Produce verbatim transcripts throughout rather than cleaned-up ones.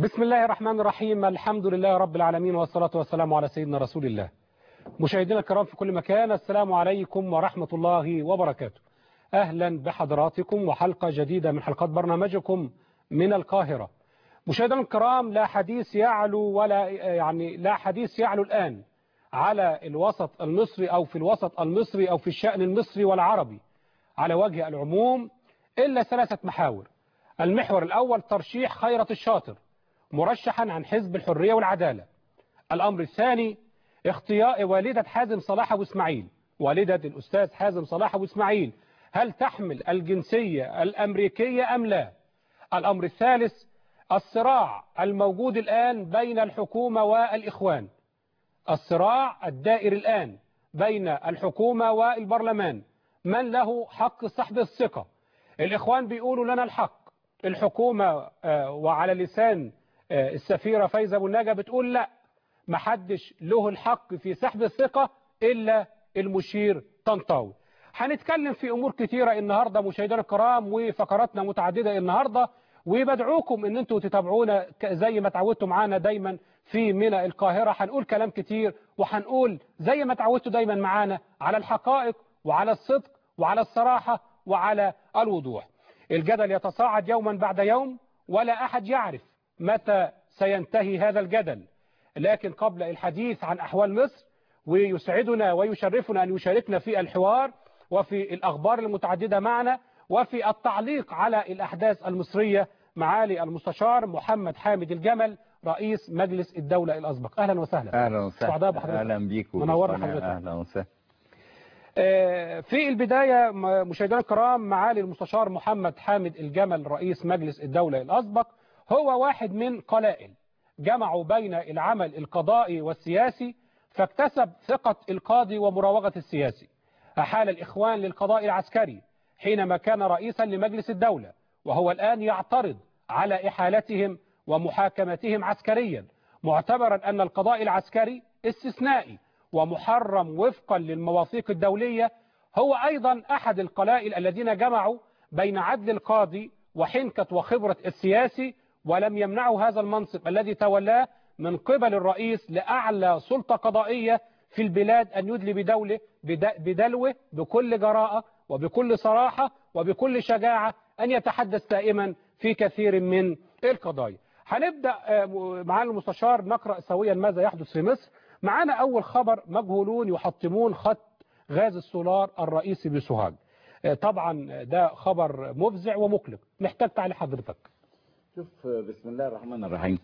بسم الله الرحمن الرحيم. الحمد لله رب العالمين، والصلاة والسلام على سيدنا رسول الله. مشاهدينا الكرام في كل مكان، السلام عليكم ورحمة الله وبركاته. أهلا بحضراتكم وحلقة جديدة من حلقات برنامجكم من القاهرة. مشاهدينا الكرام، لا حديث يعلو ولا يعني لا حديث يعلو الآن على الوسط المصري أو في الوسط المصري أو في الشأن المصري والعربي على وجه العموم إلا ثلاثة محاور. المحور الأول ترشيح خيرت الشاطر مرشحا عن حزب الحرية والعدالة. الأمر الثاني اختيار والدة حازم صلاح أبو إسماعيل، والدة الأستاذ حازم صلاح أبو إسماعيل، هل تحمل الجنسية الأمريكية أم لا؟ الأمر الثالث الصراع الموجود الآن بين الحكومة والإخوان، الصراع الدائر الآن بين الحكومة والبرلمان، من له حق سحب الثقة؟ الإخوان بيقولوا لنا الحق، الحكومة وعلى لسان السفيرة فايزة أبو النجا بتقول لا، محدش له الحق في سحب الثقة إلا المشير طنطاوي. هنتكلم في أمور كثيرة النهاردة مشاهدينا الكرام، وفقراتنا متعددة النهاردة، وبدعوكم ان انتوا تتابعونا زي ما تعودتوا معانا دايما في منى القاهرة. هنقول كلام كتير، وهنقول زي ما تعودتوا دايما معانا على الحقائق وعلى الصدق وعلى الصراحة وعلى الوضوح. الجدل يتصاعد يوما بعد يوم، ولا أحد يعرف متى سينتهي هذا الجدل. لكن قبل الحديث عن أحوال مصر، ويسعدنا ويشرفنا أن يشاركنا في الحوار وفي الأخبار المتعددة معنا وفي التعليق على الأحداث المصرية، معالي المستشار محمد حامد الجمل رئيس مجلس الدولة الأسبق. أهلا وسهلا. أهلا وسهلا. أهلا بيك. منورنا حضرتك. أهلا وسهلا. في البداية مشاهدينا الكرام، معالي المستشار محمد حامد الجمل رئيس مجلس الدولة الأسبق هو واحد من قلائل جمعوا بين العمل القضائي والسياسي، فاكتسب ثقة القاضي ومراوغة السياسي. أحال الإخوان للقضاء العسكري حينما كان رئيسا لمجلس الدولة، وهو الآن يعترض على إحالتهم ومحاكمتهم عسكريا، معتبرا أن القضاء العسكري استثنائي ومحرم وفقا للمواثيق الدولية. هو أيضا أحد القلائل الذين جمعوا بين عدل القاضي وحنكة وخبرة السياسي، ولم يمنعوا هذا المنصب الذي تولاه من قبل الرئيس لأعلى سلطة قضائية في البلاد أن يدلي بدوله بدلوه بكل جراءة وبكل صراحة وبكل شجاعة، أن يتحدث دائما في كثير من القضايا. هنبدأ معالي المستشار نقرأ سويا ماذا يحدث في مصر. معنا أول خبر: مجهولون يحطمون خط غاز السولار الرئيسي بسوهاج. طبعا ده خبر مفزع ومقلق، محتاج تعليق حضرتك. شوف، بسم الله الرحمن الرحيم.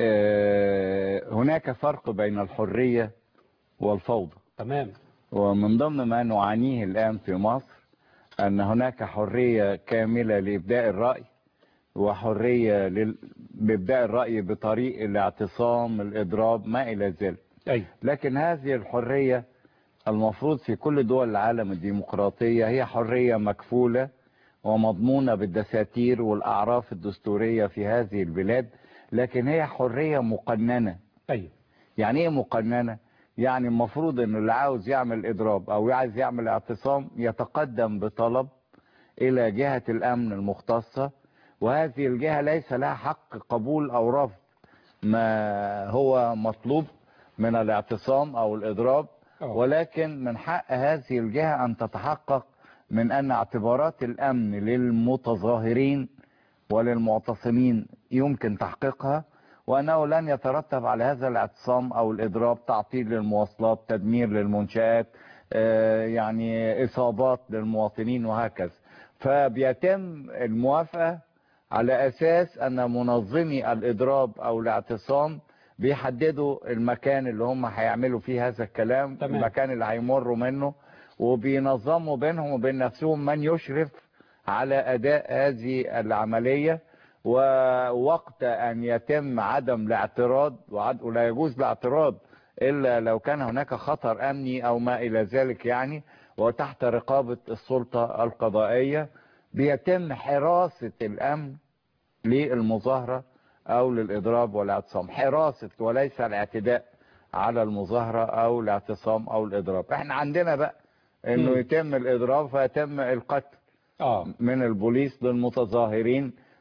هناك فرق بين الحرية والفوضى. تمام. ومن ضمن ما نعانيه الآن في مصر أن هناك حرية كاملة لإبداء الرأي، وحرية لإبداء الرأي بطريق الاعتصام، الإضراب، ما إلى ذلك. أي. لكن هذه الحرية المفروض في كل دول العالم الديمقراطية هي حرية مكفولة ومضمونة بالدساتير والأعراف الدستورية في هذه البلاد، لكن هي حرية مقننة. أي. يعني إيه مقننة؟ يعني المفروض أن اللي عاوز يعمل إضراب أو عايز يعمل اعتصام يتقدم بطلب إلى جهة الأمن المختصة، وهذه الجهة ليس لها حق قبول أو رفض ما هو مطلوب من الاعتصام أو الإضراب، ولكن من حق هذه الجهة أن تتحقق من أن اعتبارات الأمن للمتظاهرين وللمعتصمين يمكن تحقيقها، وأنه لن يترتب على هذا الاعتصام أو الإضراب تعطيل للمواصلات، تدمير للمنشآت، يعني إصابات للمواطنين وهكذا. فبيتم الموافقة على أساس أن منظمي الإضراب أو الاعتصام بيحددوا المكان اللي هم هيعملوا فيه هذا الكلام. تمام. المكان اللي هيمروا منه، وبينظموا بينهم وبين نفسهم من يشرف على أداء هذه العملية، ووقت أن يتم عدم الاعتراض، ولا يجوز الاعتراض إلا لو كان هناك خطر أمني أو ما إلى ذلك يعني، وتحت رقابة السلطة القضائية، بيتم حراسة الأمن للمظاهرة أو للإضراب والاعتصام، حراسة وليس الاعتداء على المظاهرة أو الاعتصام أو الإضراب. احنا عندنا بقى انه يتم الإضراب فيتم القتل آه. من البوليس للمتظاهرين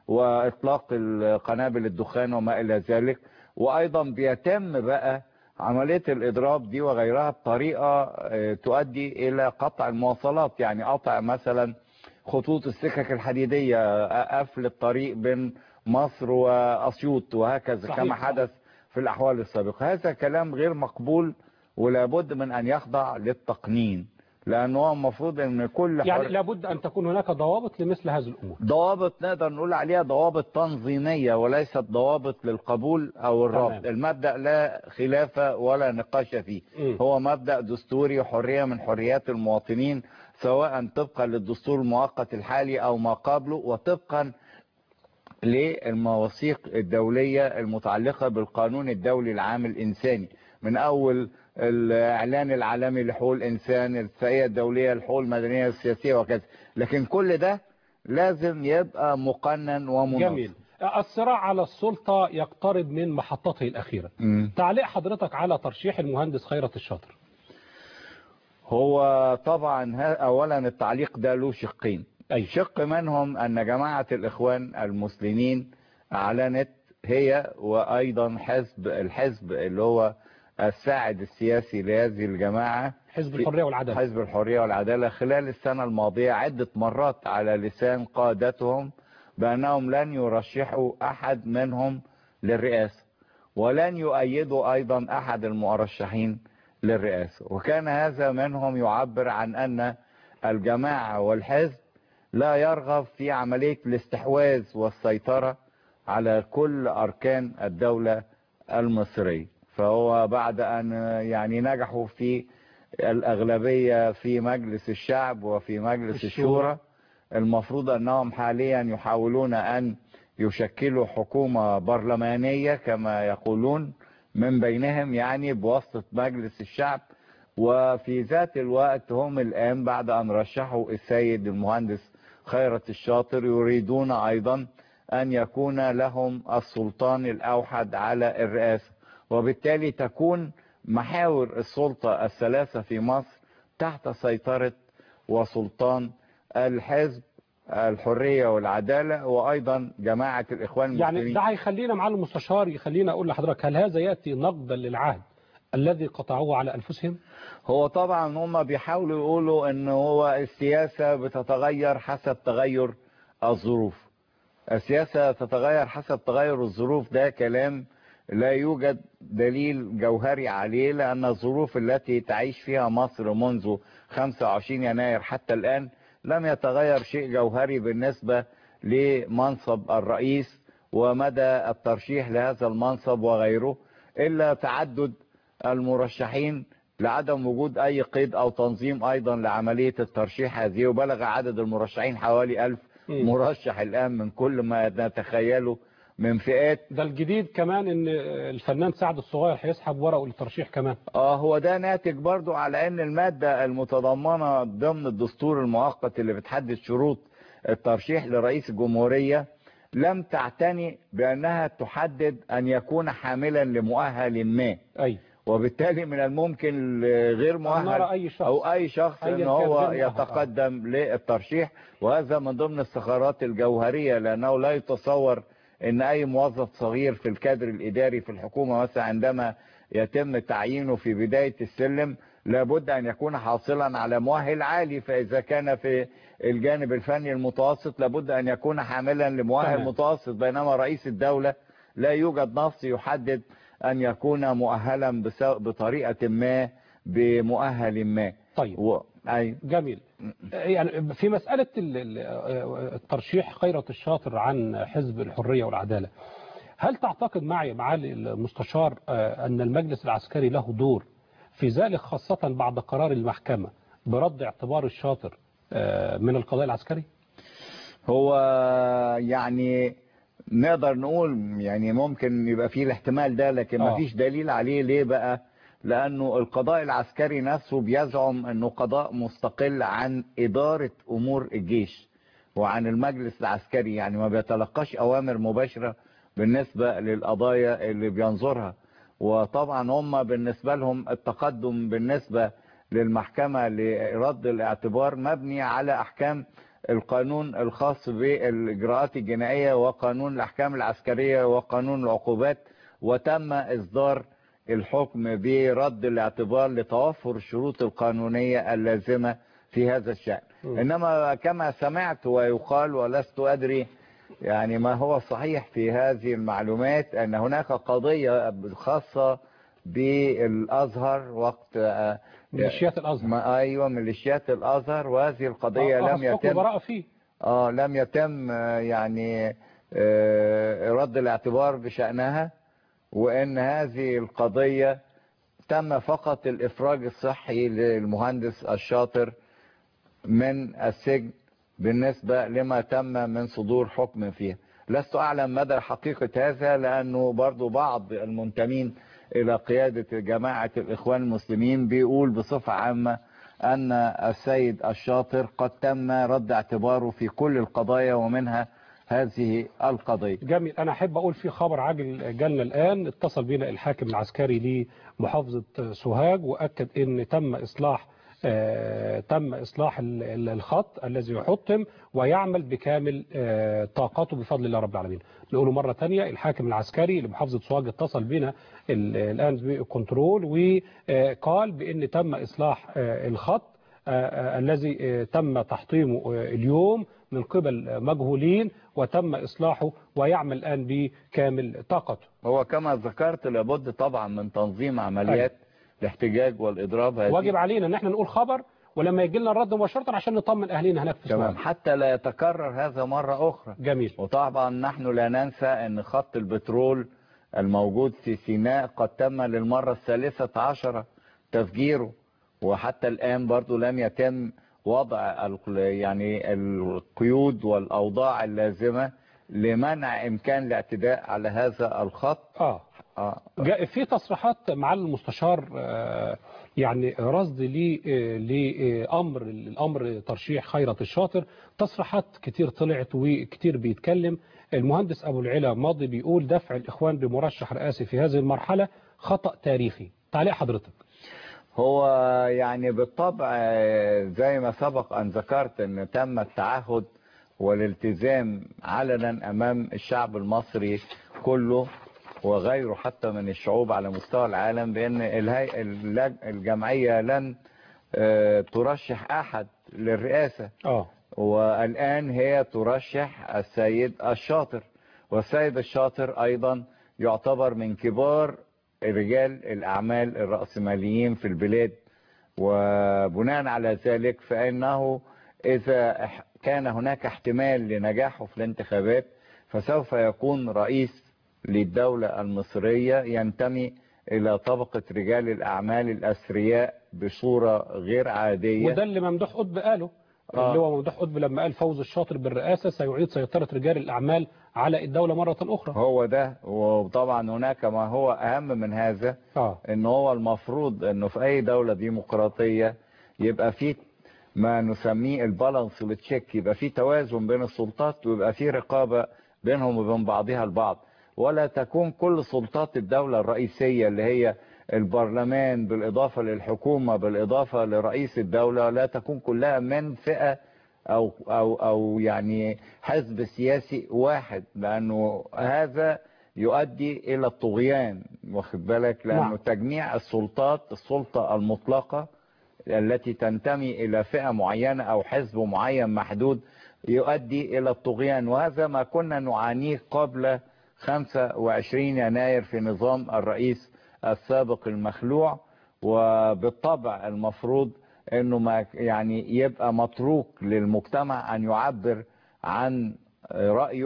وإطلاق قنابل الدخان وما إلى ذلك. وأيضا بيتم بقى عملية الإضراب دي وغيرها بطريقة تؤدي إلى قطع المواصلات، يعني قطع مثلا خطوط السكك الحديدية، قفل الطريق بين مصر وأسيوط وهكذا كما حدث في الأحوال السابقة. هذا كلام غير مقبول ولابد من أن يخضع للتقنين، لأنه المفروض أن كل يعني لابد أن تكون هناك ضوابط لمثل هذه الأمور، ضوابط نقدر نقول عليها ضوابط تنظيمية وليست ضوابط للقبول أو الرفض. المبدأ لا خلاف ولا نقاش فيه، م. هو مبدأ دستوري وحرية من حريات المواطنين، سواء طبقا للدستور المؤقت الحالي أو ما قبله، وطبقا للمواثيق الدولية المتعلقة بالقانون الدولي العام الإنساني، من أول الإعلان العالمي لحقوق الإنسان، الاتفاقية الدولية للحقوق المدنية والسياسية وكذا. لكن كل ده لازم يبقى مقنن ومنظم. جميل. الصراع على السلطة يقترب من محطته الأخيرة. م. تعليق حضرتك على ترشيح المهندس خيرت الشاطر؟ هو طبعا أولا التعليق ده له شقين. أي. شق منهم أن جماعة الإخوان المسلمين أعلنت هي وأيضا حزب الحزب اللي هو الساعد السياسي لهذه الجماعة، حزب الحرية والعدالة حزب الحرية والعدالة خلال السنة الماضية عدة مرات على لسان قادتهم بأنهم لن يرشحوا أحد منهم للرئاسة ولن يؤيدوا أيضا أحد المرشحين للرئاسة. وكان هذا منهم يعبر عن أن الجماعة والحزب لا يرغب في عملية الاستحواذ والسيطرة على كل أركان الدولة المصرية. فهو بعد أن يعني نجحوا في الأغلبية في مجلس الشعب وفي مجلس الشورى، المفروض أنهم حاليا يحاولون أن يشكلوا حكومة برلمانية كما يقولون من بينهم، يعني بواسطة مجلس الشعب. وفي ذات الوقت هم الآن بعد أن رشحوا السيد المهندس خيرت الشاطر يريدون أيضا أن يكون لهم السلطان الأوحد على الرئاسة، وبالتالي تكون محاور السلطة الثلاثة في مصر تحت سيطرة وسلطان الحزب الحرية والعدالة وأيضا جماعة الإخوان المسلمين. يعني ده هيخلينا معالي المستشار، يخلينا أقول لحضرتك، هل هذا يأتي نقدا للعهد الذي قطعوه على أنفسهم؟ هو طبعا هم بيحاولوا يقولوا ان هو السياسة بتتغير حسب تغير الظروف. السياسة تتغير حسب تغير الظروف، ده كلام لا يوجد دليل جوهري عليه، لأن الظروف التي تعيش فيها مصر منذ خمسة وعشرين يناير حتى الآن لم يتغير شيء جوهري بالنسبة لمنصب الرئيس ومدى الترشيح لهذا المنصب وغيره، إلا تعدد المرشحين لعدم وجود أي قيد أو تنظيم أيضا لعملية الترشيح هذه. وبلغ عدد المرشحين حوالي ألف مرشح الآن من كل ما نتخيله من فئات. ده الجديد كمان ان الفنان سعد الصغير هيسحب ورقه للترشيح كمان. اه هو ده ناتج برضو على ان المادة المتضمنة ضمن الدستور المؤقت اللي بتحدد شروط الترشيح لرئيس الجمهورية لم تعتني بانها تحدد ان يكون حاملا لمؤهل ما. اي. وبالتالي من الممكن غير مؤهل أي شخص او اي شخص ان هو يتقدم للترشيح، وهذا من ضمن الثغرات الجوهرية، لانه لا يتصور ان اي موظف صغير في الكادر الاداري في الحكومة مثلا عندما يتم تعيينه في بداية السلم لابد ان يكون حاصلا على مؤهل عالي، فاذا كان في الجانب الفني المتوسط لابد ان يكون حاملا لمؤهل متوسط، بينما رئيس الدولة لا يوجد نص يحدد ان يكون مؤهلا بطريقة ما بمؤهل ما. طيب و... أي... جميل. يعني في مسألة الترشيح خيرت الشاطر عن حزب الحرية والعدالة، هل تعتقد معي معالي المستشار أن المجلس العسكري له دور في ذلك، خاصة بعد قرار المحكمة برد اعتبار الشاطر من القضاء العسكري؟ هو يعني نقدر نقول يعني ممكن يبقى فيه الاحتمال ده، لكن ما فيش دليل عليه. ليه بقى؟ لأنه القضاء العسكري نفسه بيزعم أنه قضاء مستقل عن إدارة أمور الجيش وعن المجلس العسكري، يعني ما بيتلقاش أوامر مباشرة بالنسبة للقضايا اللي بينظرها. وطبعا هم بالنسبة لهم التقدم بالنسبة للمحكمة لرد الاعتبار مبني على أحكام القانون الخاص بالإجراءات الجنائية وقانون الأحكام العسكرية وقانون العقوبات، وتم إصدار الحكم برد الاعتبار لتوفر الشروط القانونية اللازمة في هذا الشأن. إنما كما سمعت ويقال ولست أدري يعني ما هو صحيح في هذه المعلومات، أن هناك قضية خاصة بالأزهر وقت ميليشيات الأزهر. ما أيوة ميليشيات الأزهر، وهذه القضية آه لم يتم براءة فيه. آه لم يتم يعني آه رد الاعتبار بشأنها، وأن هذه القضية تم فقط الإفراج الصحي للمهندس الشاطر من السجن بالنسبة لما تم من صدور حكم فيها. لست أعلم مدى حقيقة هذا، لأنه برضو بعض المنتمين إلى قيادة جماعة الإخوان المسلمين بيقول بصفة عامة أن السيد الشاطر قد تم رد اعتباره في كل القضايا ومنها هذه القضية. جميل. أنا أحب أقول في خبر عاجل جالنا الآن، اتصل بنا الحاكم العسكري لمحافظة سوهاج وأكد أن تم إصلاح آه تم إصلاح الخط الذي يحطم ويعمل بكامل آه طاقته بفضل الله رب العالمين. نقوله مرة تانية، الحاكم العسكري لمحافظة سوهاج اتصل بنا الآن بالكنترول وقال بأن تم إصلاح آه الخط آه الذي آه تم تحطيمه آه اليوم من قبل مجهولين، وتم إصلاحه ويعمل الآن بكامل طاقته. هو كما ذكرت لابد طبعا من تنظيم عمليات أي. الاحتجاج والإضراب. هذه واجب علينا ان احنا نقول خبر ولما يجي لنا الرد مباشرة عشان نطمن أهلنا هناك في تمام، حتى لا يتكرر هذا مرة أخرى. جميل. وطبعا نحن لا ننسى أن خط البترول الموجود في سيناء قد تم للمرة الثالثة عشرة تفجيره، وحتى الآن برضو لم يتم وضع يعني القيود والأوضاع اللازمة لمنع إمكان الاعتداء على هذا الخط. آه. آه. جاء في تصريحات معالي المستشار آه يعني رصد لي لأمر الأمر ترشيح خيرت الشاطر، تصريحات كتير طلعت وكتير بيتكلم. المهندس أبو العلا ماضي بيقول دفع الإخوان بمرشح رئاسي في هذه المرحلة خطأ تاريخي. تعليق حضرتك؟ هو يعني بالطبع زي ما سبق أن ذكرت أن تم التعهد والالتزام علنا أمام الشعب المصري كله وغيره حتى من الشعوب على مستوى العالم بأن الجمعية لن ترشح أحد للرئاسة. أوه. والآن هي ترشح السيد الشاطر، والسيد الشاطر أيضا يعتبر من كبار رجال الأعمال الرأسماليين في البلاد، وبناء على ذلك فإنه إذا كان هناك احتمال لنجاحه في الانتخابات فسوف يكون رئيس للدولة المصرية ينتمي إلى طبقة رجال الأعمال الأثرياء بصورة غير عادية. وده اللي ممدوح قطب قاله. آه. اللي هو ممدوح قطب لما قال فوز الشاطر بالرئاسة سيعيد سيطرة رجال الأعمال على الدولة مرة أخرى. هو ده. وطبعا هناك ما هو أهم من هذا. آه. إن هو المفروض إنه في أي دولة ديمقراطية يبقى فيه ما نسميه البالانس والتشيك، يبقى فيه توازن بين السلطات ويبقى فيه رقابة بينهم وبين بعضها البعض، ولا تكون كل سلطات الدولة الرئيسية اللي هي البرلمان بالإضافة للحكومة بالإضافة لرئيس الدولة لا تكون كلها من فئة أو, أو, أو يعني حزب سياسي واحد، لأنه هذا يؤدي إلى الطغيان، واخد بالك؟ لأنه نعم. تجميع السلطات، السلطة المطلقة التي تنتمي إلى فئة معينة أو حزب معين محدود يؤدي إلى الطغيان، وهذا ما كنا نعانيه قبل خمسة وعشرين يناير في نظام الرئيس السابق المخلوع. وبالطبع المفروض انه ما يعني يبقى متروك للمجتمع ان يعبر عن رأيه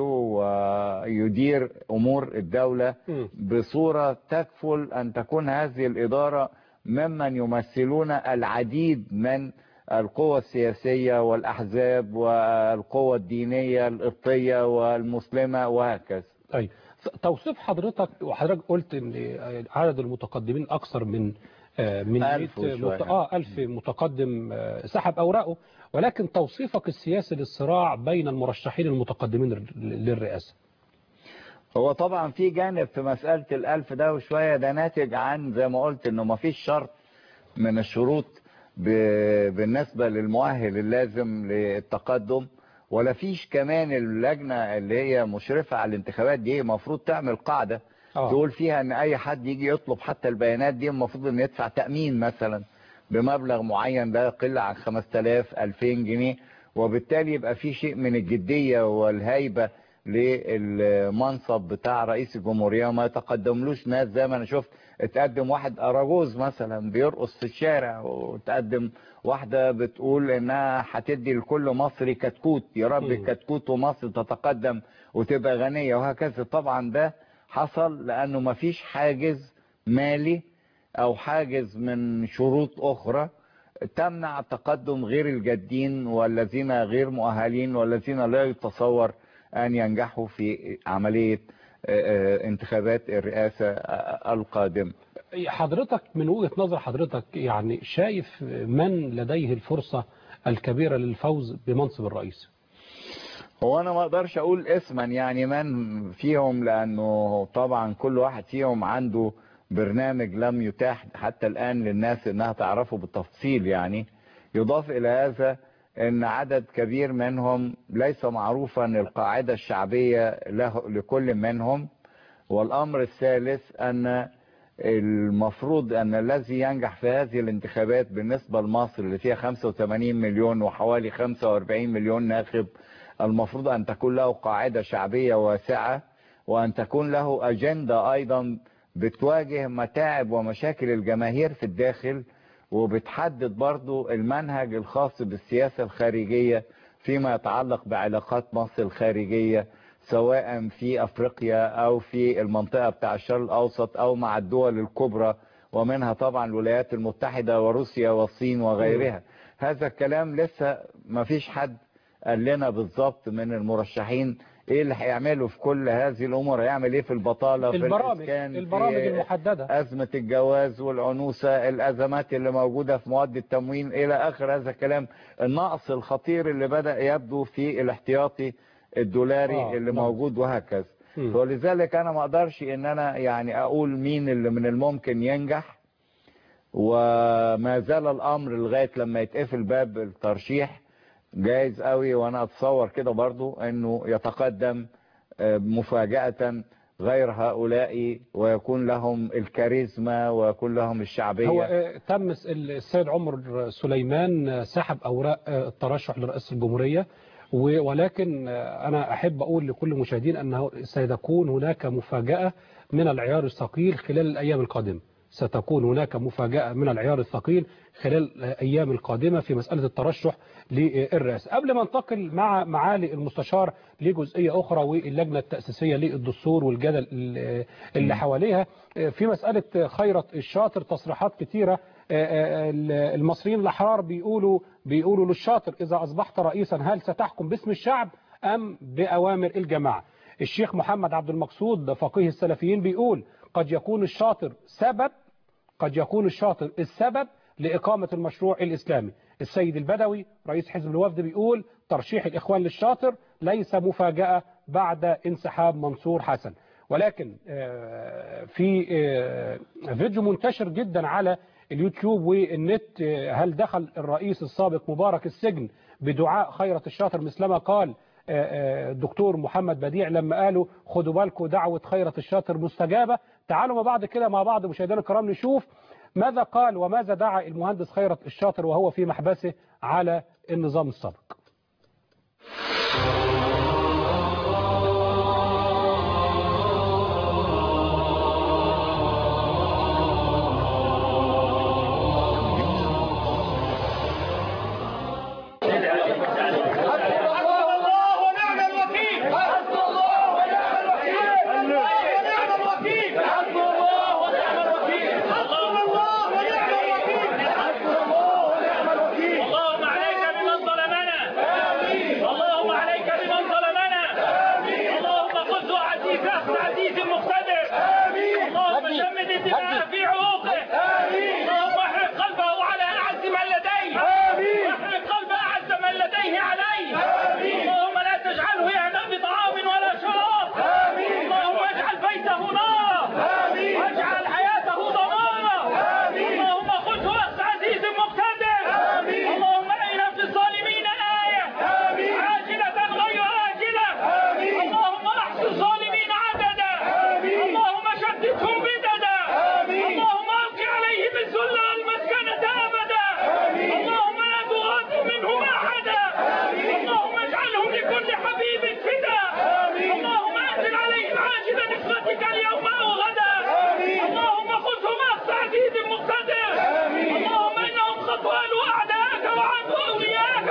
ويدير امور الدولة بصورة تكفل ان تكون هذه الادارة ممن يمثلون العديد من القوى السياسية والاحزاب والقوى الدينية القبطية والمسلمة وهكذا. طيب توصيف حضرتك، وحضرتك قلت ان عدد المتقدمين اكثر من من ألف مت... اه ألف متقدم سحب اوراقه، ولكن توصيفك السياسي للصراع بين المرشحين المتقدمين للرئاسة. هو طبعا في جانب في مسألة الألف ده وشوية، ده ناتج عن زي ما قلت انه ما فيش شرط من الشروط ب... بالنسبة للمؤهل اللازم للتقدم. ولا فيش كمان اللجنة اللي هي مشرفة على الانتخابات دي المفروض تعمل قاعدة أوه. تقول فيها ان اي حد يجي يطلب حتى البيانات دي المفروض ان يدفع تأمين مثلا بمبلغ معين لا يقل عن خمسة آلاف ألفين جنيه، وبالتالي يبقى في شيء من الجدية والهيبة للمنصب بتاع رئيس الجمهورية، ما يتقدملوش ناس زي ما انا شفت اتقدم واحد اراجوز مثلا بيرقص في الشارع، وتقدم واحدة بتقول انها هتدي لكل مصري كتكوت، يا رب الكتكوت ومصر تتقدم وتبقى غنية، وهكذا. طبعا ده حصل لانه ما فيش حاجز مالي او حاجز من شروط اخرى تمنع تقدم غير الجادين والذين غير مؤهلين والذين لا يتصور ان ينجحوا في عملية انتخابات الرئاسة القادمة. حضرتك من وجهة نظر حضرتك يعني شايف من لديه الفرصة الكبيرة للفوز بمنصب الرئيس؟ هو انا ما اقدرش اقول اسما يعني من فيهم، لانه طبعا كل واحد فيهم عنده برنامج لم يتاح حتى الان للناس انها تعرفه بالتفصيل. يعني يضاف الى هذا ان عدد كبير منهم ليس معروفا القاعدة الشعبية له لكل منهم. والامر الثالث ان المفروض ان الذي ينجح في هذه الانتخابات بالنسبة لمصر اللي فيها خمسة وثمانين مليون وحوالي خمسة وأربعين مليون ناخب، المفروض ان تكون له قاعدة شعبية واسعة، وان تكون له اجندة ايضا بتواجه متاعب ومشاكل الجماهير في الداخل، وبتحدد برضو المنهج الخاص بالسياسة الخارجية فيما يتعلق بعلاقات مصر الخارجية سواء في افريقيا او في المنطقة بتاع الشرق الاوسط او مع الدول الكبرى ومنها طبعا الولايات المتحدة وروسيا والصين وغيرها. هذا الكلام لسه ما فيش حد قال لنا بالظبط من المرشحين ايه اللي هيعمله في كل هذه الامور، هيعمل ايه في البطالة، في الاسكان، البرامج في المحددة، ازمة الجواز والعنوسة، الازمات اللي موجودة في مواد التموين الى اخر هذا الكلام، النقص الخطير اللي بدأ يبدو في الاحتياطي الدولاري آه اللي نعم. موجود وهكذا. ولذلك انا ما اقدرش ان انا يعني اقول مين اللي من الممكن ينجح، وما زال الامر لغاية لما يتقفل باب الترشيح جايز قوي، وانا اتصور كده برضو انه يتقدم مفاجأة غير هؤلاء ويكون لهم الكاريزما ويكون لهم الشعبية. هو تم السيد عمر سليمان سحب اوراق الترشح لرئاسة الجمهورية، ولكن انا احب اقول لكل المشاهدين انه سيكون هناك مفاجأة من العيار الثقيل خلال الايام القادمة. ستكون هناك مفاجأة من العيار الثقيل خلال الأيام القادمة في مسألة الترشح للرئاسة. قبل ما ننتقل مع معالي المستشار لجزئية أخرى واللجنة التأسيسية للدستور والجدل اللي حواليها في مسألة خيرت الشاطر، تصريحات كثيرة المصريين الأحرار بيقولوا بيقولوا للشاطر إذا أصبحت رئيسا هل ستحكم باسم الشعب أم بأوامر الجماعة؟ الشيخ محمد عبد المقصود فقيه السلفيين بيقول قد يكون الشاطر سبب قد يكون الشاطر السبب لإقامة المشروع الإسلامي. السيد البدوي رئيس حزب الوفد بيقول ترشيح الإخوان للشاطر ليس مفاجأة بعد انسحاب منصور حسن. ولكن في فيديو منتشر جدا على اليوتيوب والنت، هل دخل الرئيس السابق مبارك السجن بدعاء خيرت الشاطر مثلما قال الدكتور محمد بديع لما قالوا خدوا بالكم دعوة خيرت الشاطر مستجابة؟ تعالوا مع بعض كده مع بعض مشاهدينا الكرام نشوف ماذا قال وماذا دعا المهندس خيرت الشاطر وهو في محبسه على النظام السابق. اللهم عليك بمن ظلمنا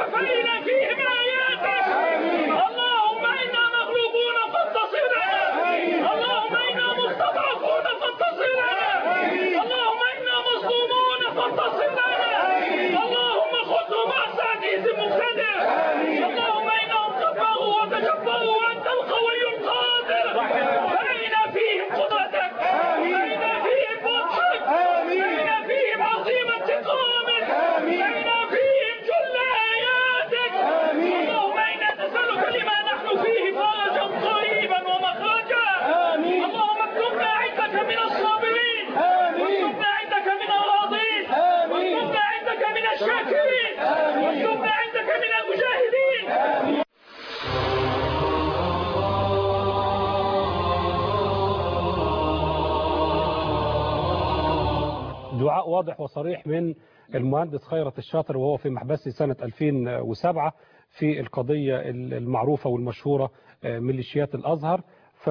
فإن فيهم آياتك. اللهم إنا مغلوبون فانتصر لنا. اللهم إنا مستضعفون فانتصر لنا. اللهم إنا مظلومون فانتصر لنا. اللهم خذهم أحسن عزيز مقتدر. اللهم إنهم كفروا وتجبروا وأنت القوي القادر. فإن فيهم قدرتك. فإن فيهم بطشك. فإن فيهم عظيم انتقامك. فإن فيهم جل آياتك. اللهم إنا نسألك لما نحن فيه فرجا قريبا ومخرجا. اللهم اكتبنا عندك من الصابرين. واكتبنا عندك من الراضين. واكتبنا عندك من الشاكرين. واكتبنا عندك من المجاهدين. دعاء واضح وصريح من المهندس خيرت الشاطر وهو في محبسه سنة ألفين وسبعة في القضية المعروفة والمشهورة ميليشيات الأزهر.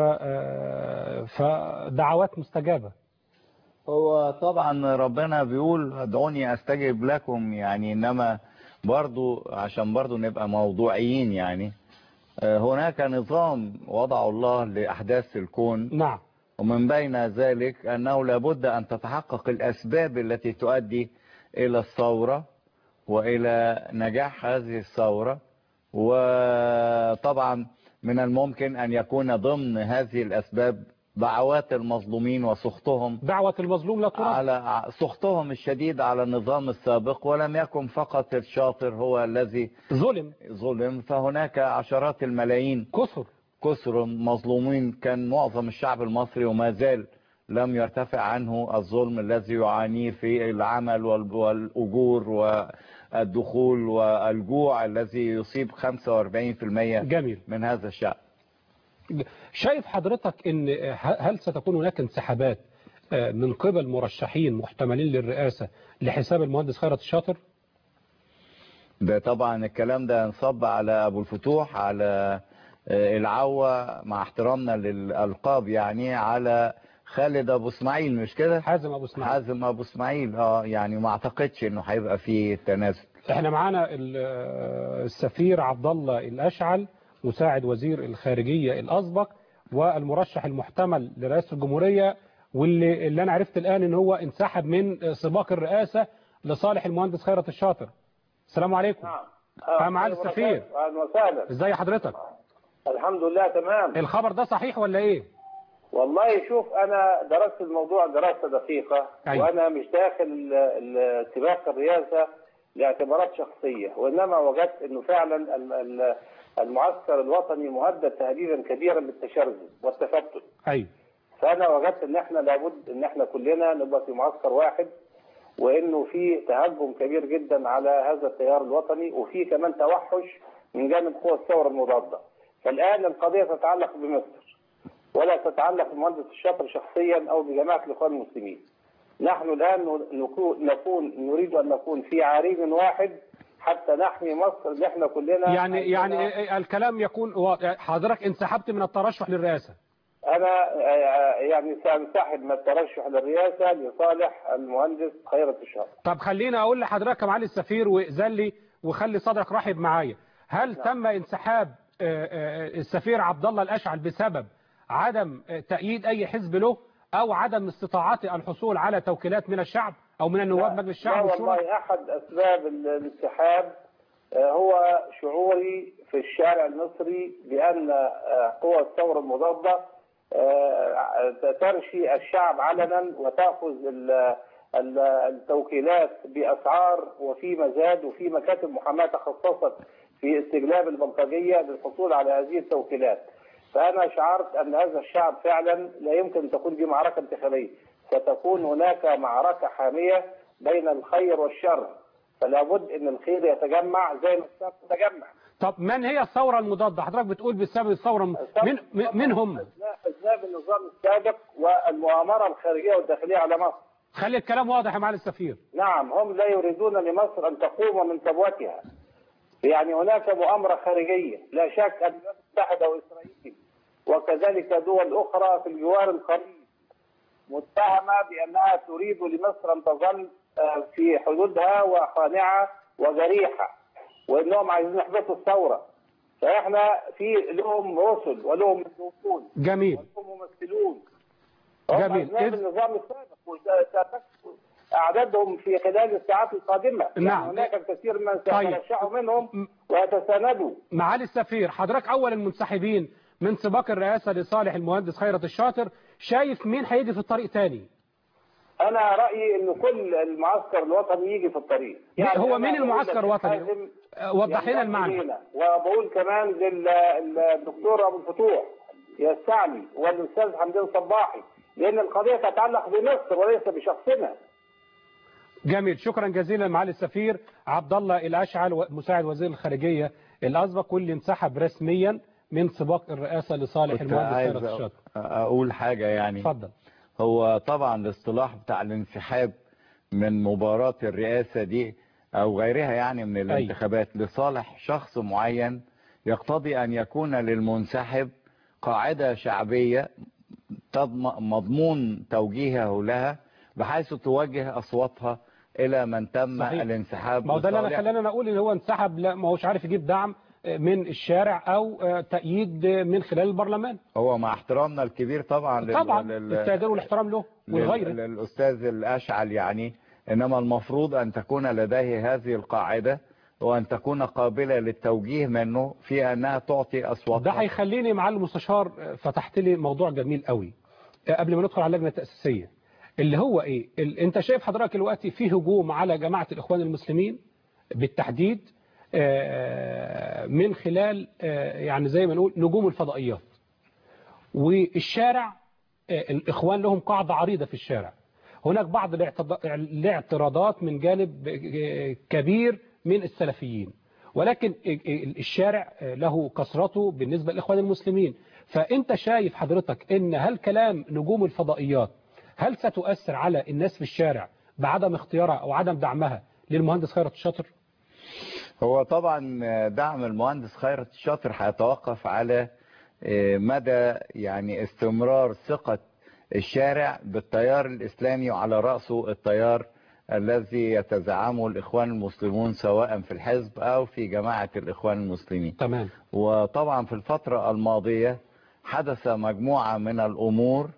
فدعوات مستجابة. هو طبعا ربنا بيقول ادعوني استجب لكم، يعني انما برضو عشان برضو نبقى موضوعيين، يعني هناك نظام وضعه الله لأحداث الكون. نعم. ومن بين ذلك أنه لابد أن تتحقق الأسباب التي تؤدي إلى الثورة وإلى نجاح هذه الثورة. وطبعا من الممكن أن يكون ضمن هذه الأسباب دعوات المظلومين وسخطهم دعوة المظلوم لا ترد، على سخطهم الشديد على النظام السابق. ولم يكن فقط الشاطر هو الذي ظلم ظلم، فهناك عشرات الملايين كثر كثر مظلومين. كان معظم الشعب المصري وما زال لم يرتفع عنه الظلم الذي يعانيه في العمل والأجور والدخول والجوع الذي يصيب خمسة وأربعين بالمئة جميل. من هذا الشعب. شايف حضرتك ان هل ستكون هناك انسحابات من قبل مرشحين محتملين للرئاسة لحساب المهندس خيرت الشاطر؟ ده طبعا الكلام ده ينصب على أبو الفتوح، على العوة، مع احترامنا للألقاب، يعني على خالد أبو اسماعيل، مش كده؟ حازم أبو اسماعيل. حازم أبو اسماعيل اه يعني ما اعتقدش انه هيبقى فيه تنازل. احنا معانا السفير عبد الله الأشعل مساعد وزير الخارجية الأسبق والمرشح المحتمل لرئاسة الجمهورية، واللي اللي أنا عرفت الآن إن هو انسحب من سباق الرئاسة لصالح المهندس خيرت الشاطر. السلام عليكم. نعم. معالي السفير. اهلا وسهلا. ازي حضرتك؟ الحمد لله تمام. الخبر ده صحيح ولا ايه؟ والله شوف، انا درست الموضوع دراسة دقيقة. أيوة. وانا مش داخل سباق الرئاسة لاعتبارات شخصية، وانما وجدت انه فعلا المعسكر الوطني مهدد تهديدا كبيرا بالتشرذم والتفتت. ايوه. فانا وجدت ان احنا لابد ان احنا كلنا نبقى في معسكر واحد، وانه في تهجم كبير جدا على هذا التيار الوطني، وفي كمان توحش من جانب قوى الثوره المضاده. فالان القضيه تتعلق بمصر ولا تتعلق بالمهندس الشاطر شخصيا او بجماعه الاخوان المسلمين. نحن الان نكون نريد ان نكون في عرين واحد حتى نحمي مصر اللي احنا كلنا. يعني يعني الكلام يكون حضرتك انسحبت من الترشح للرئاسه؟ انا يعني سانسحب من الترشح للرئاسه لصالح المهندس خيرت الشاطر. طب خليني اقول لحضرتك يا معالي السفير، واذن لي وخلي صدرك رحب معايا، هل نعم. تم انسحاب السفير عبد الله الاشعل بسبب عدم تأييد اي حزب له او عدم استطاعته الحصول على توكيلات من الشعب او من النواب مجلس الشعب والشورى؟ لا والله احد اسباب الانسحاب هو شعوري في الشارع المصري بان قوى الثوره المضاده ترشي الشعب علنا وتأخذ التوكيلات بأسعار وفي مزاد، وفي مكاتب محاماة تخصصت في استجلاب البلطجية للحصول على هذه التوكيلات. فأنا شعرت أن هذا الشعب فعلا لا يمكن أن تكون دي معركة انتخابية، ستكون هناك معركة حامية بين الخير والشر، فلا بد أن الخير يتجمع زي ما الشر تجمع. طب من هي الثورة المضادة؟ حضرتك بتقول بسبب الثورة، من من هم؟ أسباب النظام السابق والمؤامرة الخارجية والداخلية على مصر. خلي الكلام واضح يا معالي السفير. نعم، هم لا يريدون لمصر أن تقوم من ثبوتها. يعني هناك مؤامرة خارجية لا شك أن الولايات المتحدة وإسرائيل وكذلك دول أخرى في الجوار القريب متهمة بأنها تريد لمصر أن تظل في حدودها وخانعة وجريحة، وانهم عايزين يحبطوا الثوره. فاحنا في لهم رسل ولهم مسؤولون جميل ولهم ممثلون جميل هم النظام السابق اعدادهم في خلال الساعات القادمه. نعم. يعني هناك الكثير من طيب. سيترشحوا منهم ويتساندوا. معالي السفير، حضرتك اول المنسحبين من سباق الرئاسه لصالح المهندس خيرت الشاطر، شايف مين هيجي في الطريق تاني؟ انا رايي ان كل المعسكر الوطني يجي في الطريق. يعني هو مين المعسكر الوطني؟ وضح لنا المعنى. وبقول كمان للدكتور ابو الفتوح يستعلي والاستاذ حمدين صباحي، لان القضيه تتعلق بمصر وليس بشخصنا. جميل، شكرا جزيلا معالي السفير عبد الله الاشعل مساعد وزير الخارجيه الاسبق واللي انسحب رسميا من سباق الرئاسه لصالح المهندس خيرت الشاطر. اقول حاجه يعني. اتفضل. هو طبعا الاصطلاح بتاع الانسحاب من مباراة الرئاسة دي او غيرها يعني من الانتخابات أي. لصالح شخص معين يقتضي ان يكون للمنسحب قاعدة شعبية مضمون توجيهه لها بحيث توجه اصواتها الى من تم صحيح. الانسحاب. ما هو ده اللي انا خلاني اقول ان هو انسحب، لا ما هوش عارف يجيب دعم من الشارع او تأييد من خلال البرلمان. هو مع احترامنا الكبير طبعا طبعا لل... التقدير والاحترام له والغير للاستاذ الاشعل يعني، انما المفروض ان تكون لديه هذه القاعدة وان تكون قابلة للتوجيه منه في انها تعطي اصواتها. ده هيخليني مع المستشار فتحت لي موضوع جميل قوي قبل ما ندخل على اللجنة التأسيسية اللي هو ايه ال... انت شايف حضرتك دلوقتي في هجوم على جماعة الاخوان المسلمين بالتحديد من خلال يعني زي ما نقول نجوم الفضائيات، والشارع الإخوان لهم قاعدة عريضة في الشارع. هناك بعض الاعتراضات من جانب كبير من السلفيين، ولكن الشارع له كثرته بالنسبة للإخوان المسلمين. فأنت شايف حضرتك إن هل كلام نجوم الفضائيات هل ستؤثر على الناس في الشارع بعدم اختيارها أو عدم دعمها للمهندس خيرت الشاطر؟ هو طبعا دعم المهندس خيرت الشاطر هيتوقف على مدى يعني استمرار ثقة الشارع بالتيار الإسلامي وعلى رأسه التيار الذي يتزعمه الإخوان المسلمون سواء في الحزب أو في جماعة الإخوان المسلمين. تمام. وطبعا في الفترة الماضية حدث مجموعة من الأمور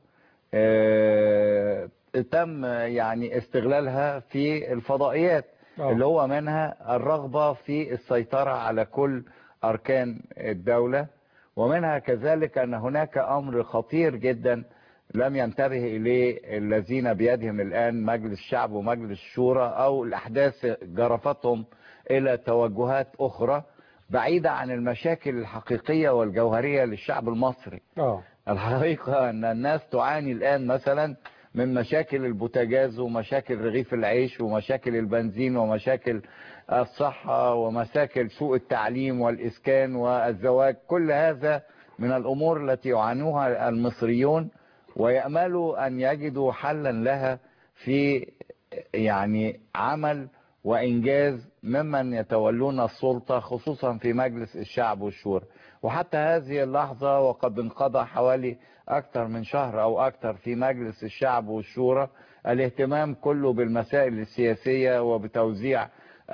تم يعني استغلالها في الفضائيات أوه. اللي هو منها الرغبة في السيطرة على كل أركان الدولة، ومنها كذلك أن هناك أمر خطير جدا لم ينتبه إليه الذين بيدهم الآن مجلس الشعب ومجلس الشورى، أو الأحداث جرفتهم إلى توجهات أخرى بعيدة عن المشاكل الحقيقية والجوهرية للشعب المصري. أوه. الحقيقة أن الناس تعاني الآن مثلا من مشاكل البوتاجاز ومشاكل رغيف العيش ومشاكل البنزين ومشاكل الصحة ومشاكل سوء التعليم والإسكان والزواج. كل هذا من الأمور التي يعانوها المصريون ويأملوا أن يجدوا حلا لها في يعني عمل وإنجاز ممن يتولون السلطة خصوصا في مجلس الشعب والشورى. وحتى هذه اللحظة وقد انقضى حوالي أكثر من شهر أو أكثر في مجلس الشعب والشورى الاهتمام كله بالمسائل السياسية وبتوزيع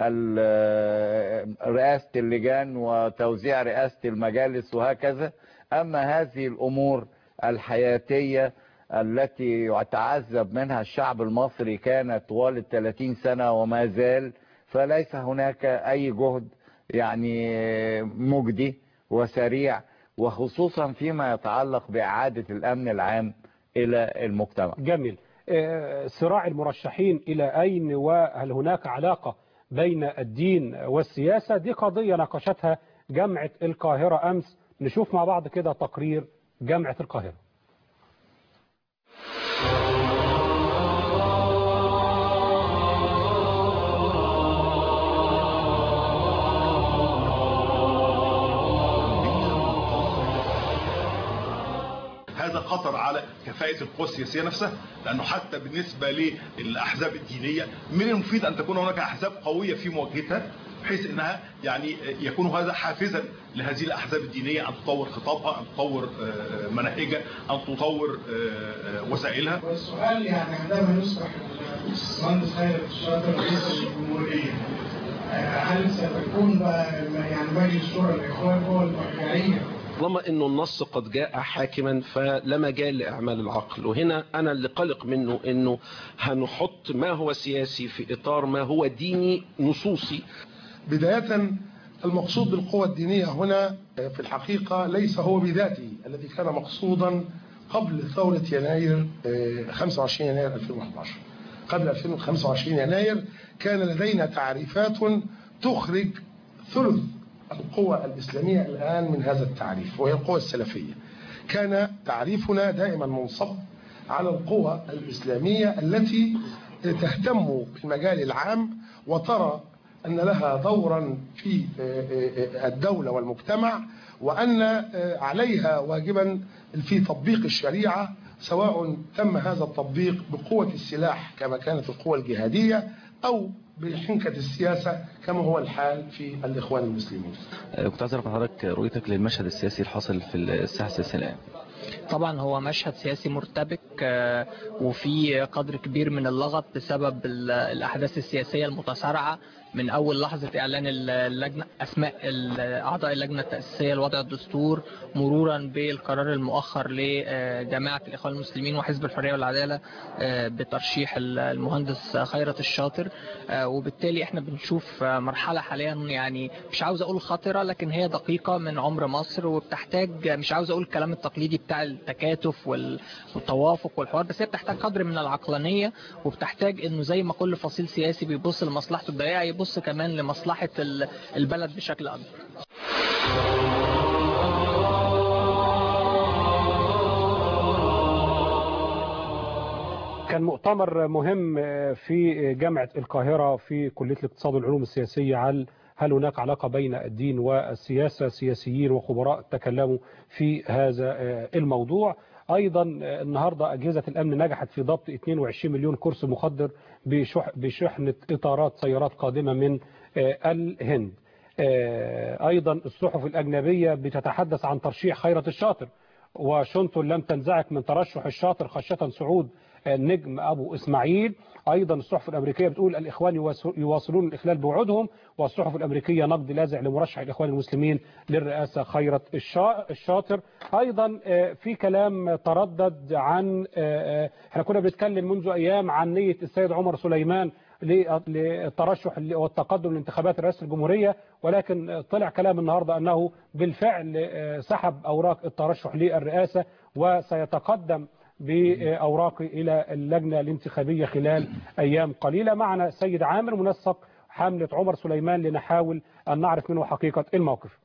رئاسة اللجان وتوزيع رئاسة المجالس وهكذا. أما هذه الأمور الحياتية التي يتعذب منها الشعب المصري كانت طوال الثلاثين سنة وما زال، فليس هناك أي جهد يعني مجدي وسريع، وخصوصا فيما يتعلق بإعادة الأمن العام إلى المجتمع. جميل. صراع المرشحين إلى أين، وهل هناك علاقة بين الدين والسياسة؟ دي قضية ناقشتها جامعة القاهرة أمس. نشوف مع بعض كده تقرير جامعة القاهرة. هذا خطر على كفاءة القوى السياسية نفسها، لأنه حتى بالنسبة للأحزاب الدينية من المفيد أن تكون هناك أحزاب قوية في مواجهتها، بحيث أنها يعني يكون هذا حافزا لهذه الأحزاب الدينية أن تطور خطابها، أن تطور مناهجها، أن تطور وسائلها. والسؤال يعني عندما يصبح المهندس خيرت الشاطر رئيس الجمهورية هل ستكون بقى يعني مجلس شورى الإخوان هو المرجعية؟ طالما انه النص قد جاء حاكما فلا مجال لاعمال العقل، وهنا انا اللي قلق منه انه هنحط ما هو سياسي في اطار ما هو ديني نصوصي. بداية المقصود بالقوى الدينية هنا في الحقيقة ليس هو بذاته الذي كان مقصودا قبل ثورة يناير خمسة وعشرين يناير ألفين وأحد عشر. قبل خمسة وعشرين يناير كان لدينا تعريفات تخرج ثلث القوى الإسلامية الآن من هذا التعريف، وهي القوى السلفية. كان تعريفنا دائما منصب على القوى الإسلامية التي تهتم بالمجال العام وترى أن لها دورا في الدولة والمجتمع، وأن عليها واجبا في تطبيق الشريعة، سواء تم هذا التطبيق بقوة السلاح كما كانت القوى الجهادية أو بحنكة السياسة كما هو الحال في الإخوان المسلمين. كنت عايز أعرف حضرتك رؤيتك للمشهد السياسي الحاصل في الساحة السياسية الآن. طبعا هو مشهد سياسي مرتبك وفي قدر كبير من اللغط بسبب الأحداث السياسية المتسارعة من أول لحظة إعلان اللجنة أسماء أعضاء اللجنة التأسيسية لوضع الدستور، مرورا بالقرار المؤخر لجماعة الإخوان المسلمين وحزب الحرية والعدالة بترشيح المهندس خيرت الشاطر. وبالتالي احنا بنشوف مرحلة حاليا يعني مش عاوز أقول خطرة لكن هي دقيقة من عمر مصر، وبتحتاج مش عاوز أقول الكلام التقليدي بتاع التكاتف والتوافق والحوار، بس هي بتحتاج قدر من العقلانية، وبتحتاج إنه زي ما كل فصيل سياسي بيبص لمصلحته الضيقة يبص كمان لمصلحة البلد بشكل أكبر. كان مؤتمر مهم في جامعة القاهرة في كلية الاقتصاد والعلوم السياسية على هل هناك علاقة بين الدين والسياسة. سياسيين وخبراء تكلموا في هذا الموضوع. أيضا النهاردة أجهزة الأمن نجحت في ضبط اثنين وعشرين مليون كرسي مخدر بشحنة إطارات سيارات قادمة من الهند. أيضا الصحف الأجنبية بتتحدث عن ترشيح خيرت الشاطر، واشنطن لم تنزعج من ترشح الشاطر خشية صعود النجم أبو إسماعيل. أيضا الصحف الأمريكية بتقول الإخوان يواصلون الإخلال بوعودهم، والصحف الأمريكية نقد لاذع لمرشح الإخوان المسلمين للرئاسة خيرت الشاطر. أيضا في كلام تردد عن احنا كنا بنتكلم منذ أيام عن نية السيد عمر سليمان للترشح والتقدم لانتخابات رئاسة الجمهورية، ولكن طلع كلام النهاردة أنه بالفعل سحب أوراق الترشح للرئاسة وسيتقدم بأوراقه إلى اللجنة الانتخابية خلال أيام قليلة. معنا سيد عامر منسق حملة عمر سليمان لنحاول أن نعرف منه حقيقة الموقف.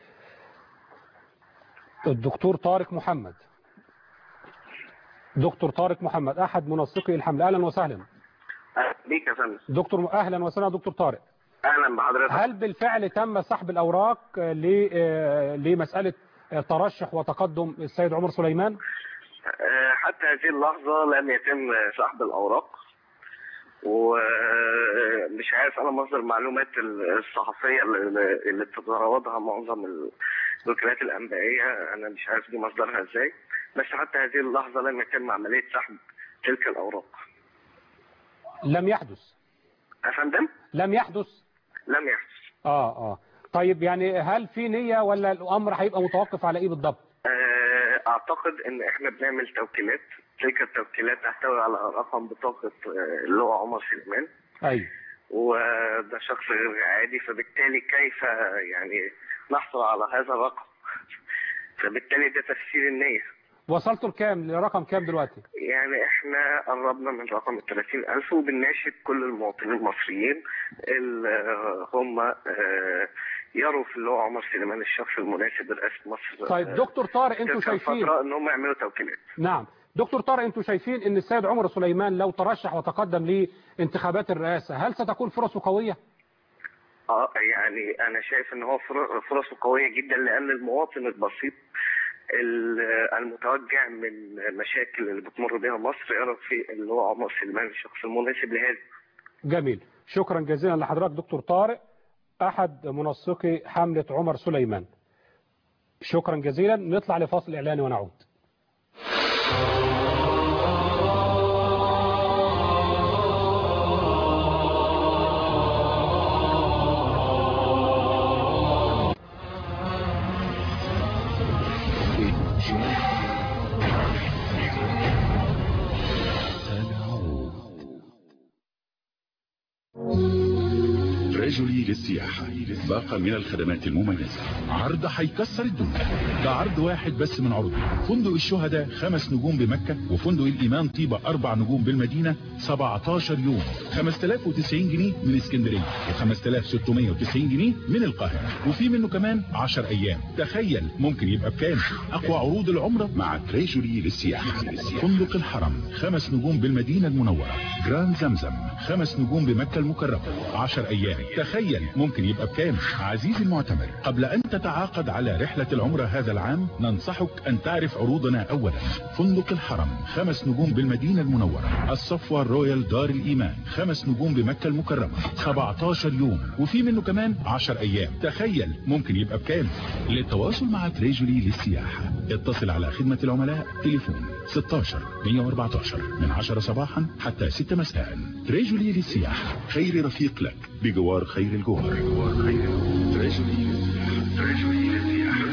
الدكتور طارق محمد دكتور طارق محمد أحد منسقي الحملة، أهلا وسهلا. أهلا بيك يا فندم. دكتور أهلا وسهلا دكتور طارق. أهلا بحضرتك. هل بالفعل تم سحب الأوراق لمسألة ترشح وتقدم السيد عمر سليمان؟ حتى هذه اللحظة لم يتم سحب الأوراق، ومش عارف أنا مصدر المعلومات الصحفية اللي بتتراودها معظم الوكالات الأنبائية، أنا مش عارف دي مصدرها إزاي، بس حتى هذه اللحظة لم يتم عملية سحب تلك الأوراق. لم يحدث يا فندم؟ لم يحدث لم يحدث. آه آه طيب يعني هل في نية ولا الأمر هيبقى متوقف على إيه بالضبط؟ اعتقد ان احنا بنعمل توكيلات، تلك التوكيلات تحتوي على رقم بطاقة اللي هو عمر سليمان. ايوه. وده شخص غير عادي، فبالتالي كيف يعني نحصل على هذا الرقم؟ فبالتالي ده تفسير النية. وصلتوا لكام؟ لرقم كام دلوقتي؟ يعني احنا قربنا من رقم ال ثلاثين ألف، وبنناشد كل المواطنين المصريين اللي هم يروا في اللي هو عمر سليمان الشخص المناسب لرئاسة مصر. طيب دكتور طارق انتوا شايفين فترة ان هم يعملوا توكيلات. نعم دكتور طارق انتوا شايفين ان السيد عمر سليمان لو ترشح وتقدم لانتخابات الرئاسة هل ستكون فرصه قوية؟ اه يعني انا شايف ان هو فرصه قوية جدا، لان المواطن البسيط المتوجع من مشاكل اللي بتمر بها مصر يرى في اللي هو عمر سليمان الشخص المناسب لهذا. جميل، شكرا جزيلا لحضرتك دكتور طارق أحد منسقي حملة عمر سليمان. شكرا جزيلا. نطلع لفاصل إعلاني ونعود. رجلي للسياحة باقة من الخدمات المميزة. عرض هيكسر الدنيا، ده عرض واحد بس من عروض فندق الشهداء خمس نجوم بمكة، وفندق الإيمان طيبة أربع نجوم بالمدينة سبعتاشر يوم، خمسة آلاف وتسعين جنيه من اسكندرية و خمسة آلاف وستمائة وتسعين جنيه من القاهرة، وفي منه كمان عشر أيام. تخيل ممكن يبقى بكام؟ أقوى عروض العمرة مع تريجولي للسياحة. فندق الحرم خمس نجوم بالمدينة المنورة، جراند زمزم خمس نجوم بمكة المكرمة عشر أيام. تخيل ممكن يبقى بكام؟ عزيزي المعتمر، قبل أن تتعاقد على رحلة العمرة هذا العام ننصحك أن تعرف عروضنا أولا. فندق الحرم خمس نجوم بالمدينة المنورة، الصفوة الرويال دار الإيمان خمس نجوم بمكة المكرمة سبعتاشر يوم، وفي منه كمان عشر أيام. تخيل ممكن يبقى بكام؟ للتواصل مع تريجولي للسياحة اتصل على خدمة العملاء تليفون ستاشر مية وأربعتاشر من عشرة صباحا حتى ستة مساء. تريجولي للسياحة، خير رفيق لك بجوار خير الجوار. تريجولي للسياحة. تريجولي للسياحة.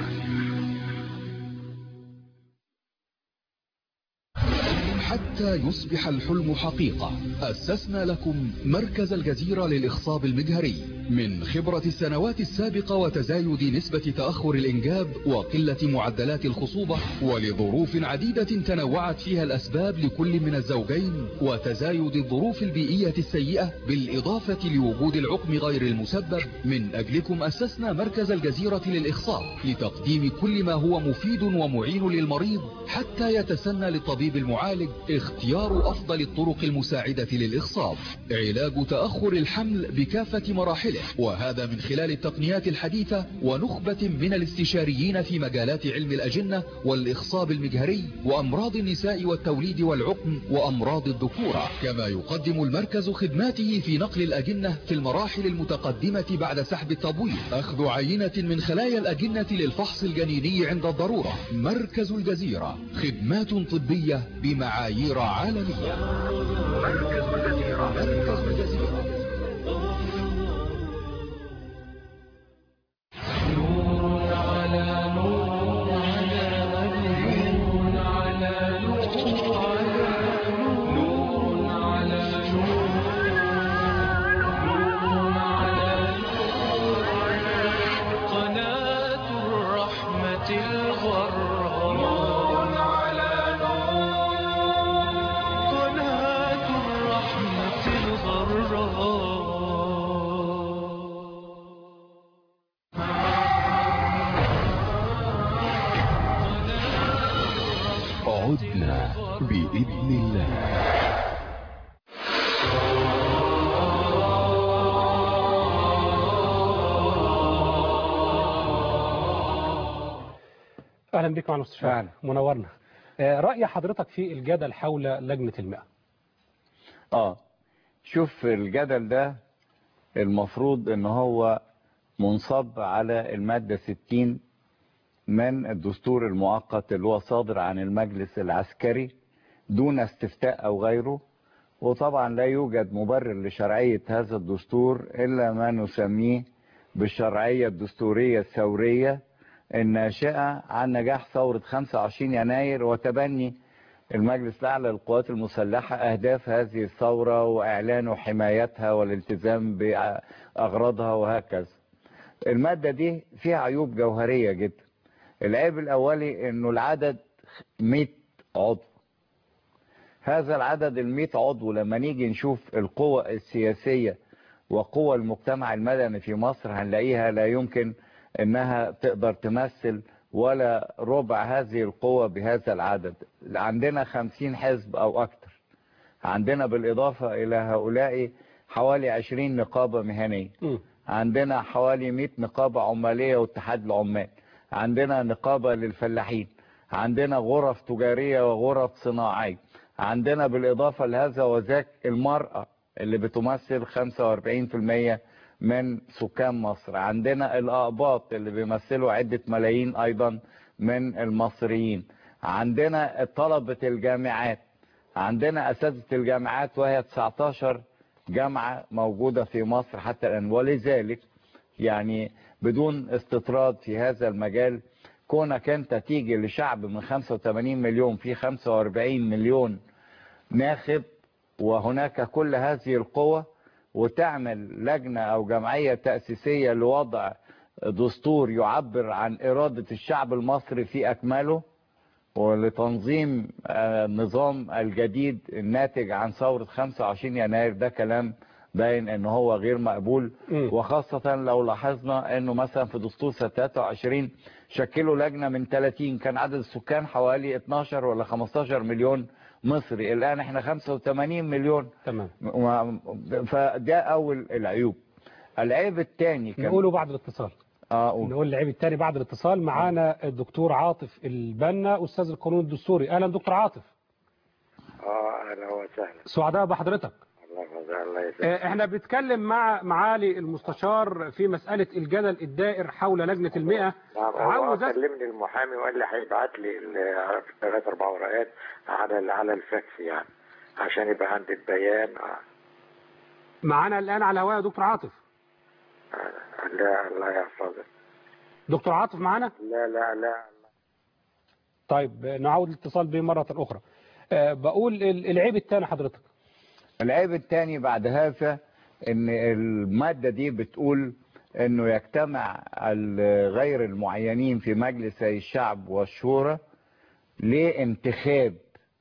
حتى يصبح الحلم حقيقة أسسنا لكم مركز الجزيرة للإخصاب المجهري. من خبرة السنوات السابقة وتزايد نسبة تأخر الإنجاب وقلة معدلات الخصوبة ولظروف عديدة تنوعت فيها الأسباب لكل من الزوجين وتزايد الظروف البيئية السيئة بالإضافة لوجود العقم غير المسبب، من أجلكم أسسنا مركز الجزيرة للإخصاب لتقديم كل ما هو مفيد ومعين للمريض حتى يتسنى للطبيب المعالج اختيار أفضل الطرق المساعدة للإخصاب. علاج تأخر الحمل بكافة مراحله، وهذا من خلال التقنيات الحديثة ونخبة من الاستشاريين في مجالات علم الأجنة والإخصاب المجهري وأمراض النساء والتوليد والعقم وأمراض الذكورة. كما يقدم المركز خدماته في نقل الأجنة في المراحل المتقدمة بعد سحب التبويض، أخذ عينة من خلايا الأجنة للفحص الجنيني عند الضرورة. مركز الجزيرة، خدمات طبية بمعايير عالمية. مركز الجزيرة. مركز الجزيرة. عدنا بإذن الله. أهلا بك مع المستشار، منورنا. رأي حضرتك في الجدل حول لجنة المئة؟ اه شوف، الجدل ده المفروض ان هو منصب على المادة ستين من الدستور المؤقت اللي هو صادر عن المجلس العسكري دون استفتاء او غيره، وطبعا لا يوجد مبرر لشرعية هذا الدستور الا ما نسميه بالشرعية الدستورية الثورية الناشئة عن نجاح ثورة خمسة وعشرين يناير وتبني المجلس الأعلى للقوات المسلحة أهداف هذه الثورة وإعلان حمايتها والالتزام بأغراضها وهكذا. المادة دي فيها عيوب جوهرية جدا. العيب الأولي أنه العدد مئة عضو. هذا العدد المئة عضو لما نيجي نشوف القوى السياسية وقوى المجتمع المدني في مصر هنلاقيها لا يمكن أنها تقدر تمثل ولا ربع هذه القوى بهذا العدد. عندنا خمسين حزب أو أكثر، عندنا بالإضافة إلى هؤلاء حوالي عشرين نقابة مهنية، عندنا حوالي مئة نقابة عمالية واتحاد العمال، عندنا نقابة للفلاحين، عندنا غرف تجارية وغرف صناعية، عندنا بالإضافة لهذا وذاك المرأة اللي بتمثل خمسة وأربعين بالمئة من سكان مصر، عندنا الأقباط اللي بيمثلوا عدة ملايين أيضا من المصريين، عندنا طلبة الجامعات، عندنا أساتذة الجامعات وهي تسعتاشر جامعة موجودة في مصر حتى الآن. ولذلك يعني بدون استطراد في هذا المجال كونك انت تيجي لشعب من خمسة وثمانين مليون في خمسة وأربعين مليون ناخب، وهناك كل هذه القوة، وتعمل لجنة او جمعية تأسيسية لوضع دستور يعبر عن إرادة الشعب المصري في أكمله، ولتنظيم النظام الجديد الناتج عن ثورة خمسة وعشرين يناير. ده كلام باين ان هو غير مقبول، وخاصة لو لاحظنا انه مثلا في دستور ثلاثة وعشرين شكلوا لجنة من ثلاثين، كان عدد السكان حوالي اتناشر ولا خمستاشر مليون مصري، الان احنا خمسة وثمانين مليون. تمام. فده اول العيوب. العيب الثاني كان نقوله بعد الاتصال. اه قول. نقول العيب الثاني بعد الاتصال. معانا الدكتور عاطف البنا استاذ القانون الدستوري. اهلا دكتور عاطف. اه اهلا وسهلا. سعداء بحضرتك. الله الله يسلمك. احنا بنتكلم مع معالي المستشار في مسألة الجدل الدائر حول لجنة المئة. نعم. عاوز كلمني المحامي وقال لي هيبعت لي ثلاث اربع ورقات على على الفاكس يعني عشان يبقى عندي البيان. معانا الان على الهواء يا دكتور عاطف. لا الله يحفظك. دكتور عاطف معانا؟ لا لا لا. طيب نعود الاتصال به مرة أخرى. أه بقول العيب الثاني حضرتك. العيب الثاني بعد هذا ان المادة دي بتقول انه يجتمع غير المعينين في مجلس الشعب والشورى لانتخاب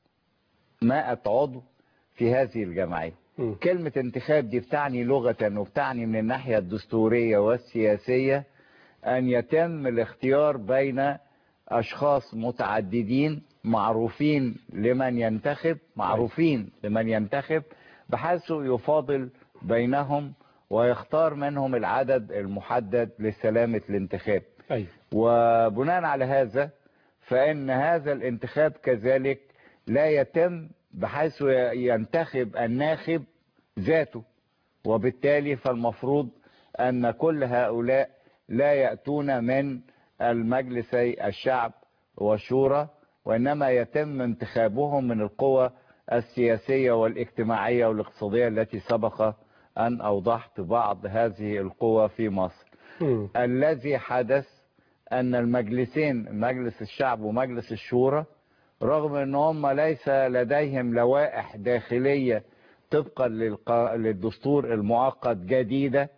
مائة عضو في هذه الجمعية. م. كلمة انتخاب دي بتعني لغة وبتعني من الناحية الدستورية والسياسية أن يتم الاختيار بين أشخاص متعددين معروفين لمن ينتخب معروفين لمن ينتخب بحيث يفاضل بينهم ويختار منهم العدد المحدد لسلامة الانتخاب. أي. وبناء على هذا فإن هذا الانتخاب كذلك لا يتم بحيث ينتخب الناخب ذاته، وبالتالي فالمفروض أن كل هؤلاء لا يأتون من المجلسي الشعب والشورى، وإنما يتم انتخابهم من القوى السياسية والاجتماعية والاقتصادية التي سبق أن أوضحت بعض هذه القوى في مصر. م. الذي حدث أن المجلسين مجلس الشعب ومجلس الشورى رغم أن هم ليس لديهم لوائح داخلية طبقا للدستور المعقد جديدة،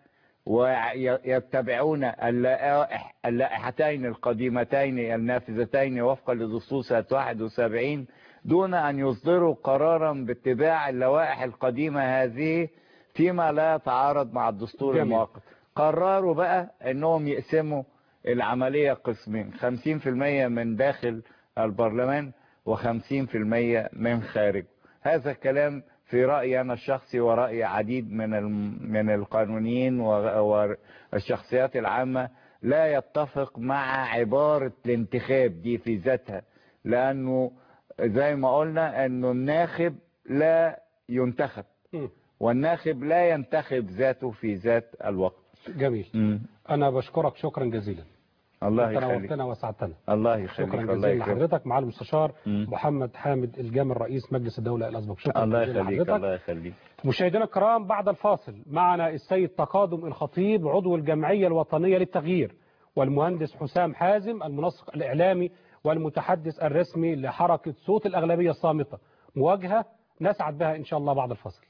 ويتبعون اللائح اللائحتين القديمتين النافذتين وفقا لدستور سنة واحد وسبعين دون أن يصدروا قرارا باتباع اللوائح القديمة هذه فيما لا يتعارض مع الدستور جميل. المعقد. قرروا بقى أنهم يقسموا العملية قسمين، خمسين في المية من داخل البرلمان وخمسين في المية من خارج. هذا الكلام في رأيي أنا الشخصي ورأي عديد من من القانونيين والشخصيات العامة لا يتفق مع عبارة الانتخاب دي في ذاتها، لأنه زي ما قلنا أنه الناخب لا ينتخب والناخب لا ينتخب ذاته في ذات الوقت. جميل. م. أنا بشكرك شكرا جزيلا. الله يخليك. تنورتنا وسعدتنا. الله يخليك. شكرا جزيلا لحضرتك مع المستشار م. محمد حامد الجامل رئيس مجلس الدولة الأسبق. شكرا الله جزيلا يخليك. لحضرتك. الله يخليك. مشاهدينا الكرام بعد الفاصل معنا السيد تقادم الخطيب عضو الجمعية الوطنية للتغيير، والمهندس حسام حازم المنسق الإعلامي والمتحدث الرسمي لحركة صوت الأغلبية الصامتة. مواجهة نسعد بها إن شاء الله بعد الفاصل.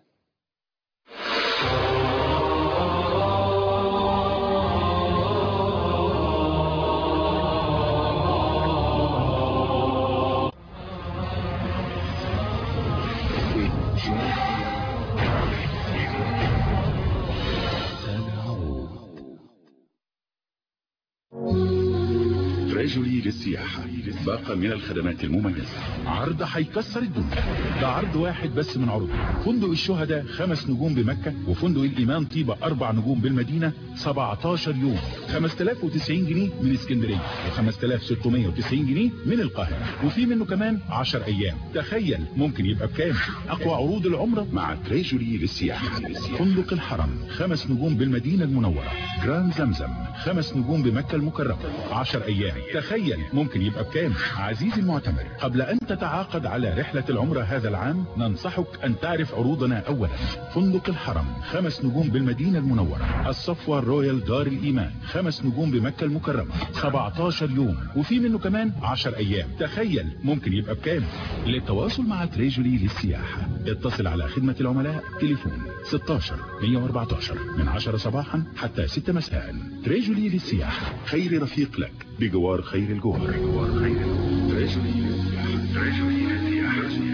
تراجولي للسياحة باقة من الخدمات المميزة. عرض هيكسر الدنيا، ده عرض واحد بس من عروض فندق الشهداء خمس نجوم بمكة وفندق الإيمان طيبة أربع نجوم بالمدينة سبعتاشر يوم خمسة آلاف وتسعين جنيه من اسكندرية وخمسة آلاف وستمية وتسعين جنيه من القاهرة، وفي منه كمان عشر أيام. تخيل ممكن يبقى بكام؟ أقوى عروض العمرة مع تراجولي للسياحة. فندق الحرم خمس نجوم بالمدينة المنورة، جراند زمزم خمس نجوم بمكة المكرمة عشر أيام تخيل ممكن يبقى بكام؟ عزيزي المعتمر، قبل أن تتعاقد على رحلة العمرة هذا العام ننصحك أن تعرف عروضنا أولا. فندق الحرم خمس نجوم بالمدينة المنورة، الصفوة الرويال دار الإيمان خمس نجوم بمكة المكرمة سبعتاشر يوم، وفي منه كمان عشر أيام. تخيل ممكن يبقى بكام؟ للتواصل مع تريجولي للسياحة اتصل على خدمة العملاء تليفون ستاشر مية واربعتاشر من عشرة صباحا حتى ستة مساء. تريجولي للسياحة، خير رفيق لك بجوار خير الجوار. تريجولي للسياحة. تريجولي للسياحة.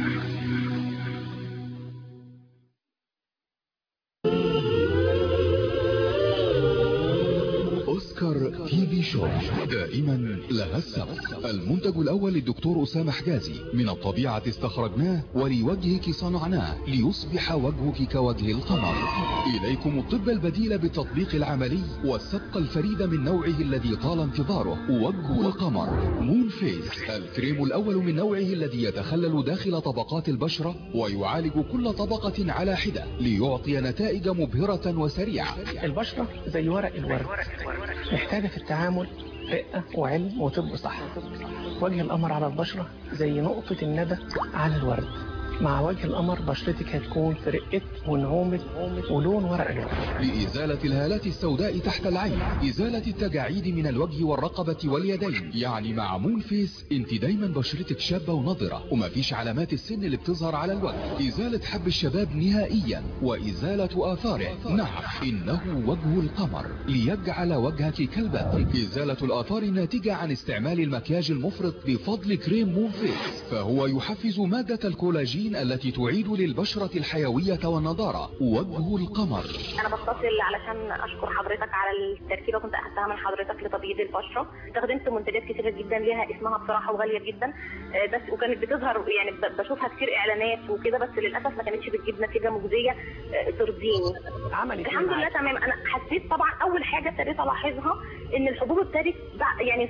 أوسكار تي في شو، دائما لها السبق. المنتج الأول للدكتور أسامة حجازي، من الطبيعة استخرجناه ولوجهك صنعناه ليصبح وجهك كوجه القمر. إليكم الطب البديل بالتطبيق العملي والسبق الفريد من نوعه الذي طال انتظاره، وجه القمر مون فيس، الكريم الأول من نوعه الذي يتخلل داخل طبقات البشرة ويعالج كل طبقة على حدة ليعطي نتائج مبهرة وسريعة. البشرة زي ورق الورد، محتاجة في التعامل رقة وعلم وطب صح. وجه القمر على البشرة زي نقطة الندى على الورد. مع وجه القمر بشرتك هتكون في رقة ونعومة ولون ورق الورد. لإزالة الهالات السوداء تحت العين، إزالة التجاعيد من الوجه والرقبة واليدين. يعني مع مون فيس انت دايما بشرتك شابة ونضرة ومفيش علامات السن اللي بتظهر على الوجه. إزالة حب الشباب نهائيا وإزالة آثاره. نعم، إنه وجه القمر ليجعل وجهك كالبدر. إزالة الآثار الناتجة عن استعمال المكياج المفرط بفضل كريم مون فيس، فهو يحفز مادة الكولاجين التي تعيد للبشرة الحيوية والنضارة. وجه القمر. أنا بتصل علشان أشكر حضرتك على التركيبة كنت أخذتها من حضرتك لتبييض البشرة. استخدمت منتجات كتيرة جدا ليها اسمها بصراحة وغالية جدا، بس وكانت بتظهر يعني بشوفها كتير إعلانات وكده، بس للأسف ما كانتش بتجيب نتيجة مجزية ترضيني. عملت الحمد لله تمام. أنا حسيت طبعا أول حاجة ابتديت ألاحظها إن الحبوب ابتدت يعني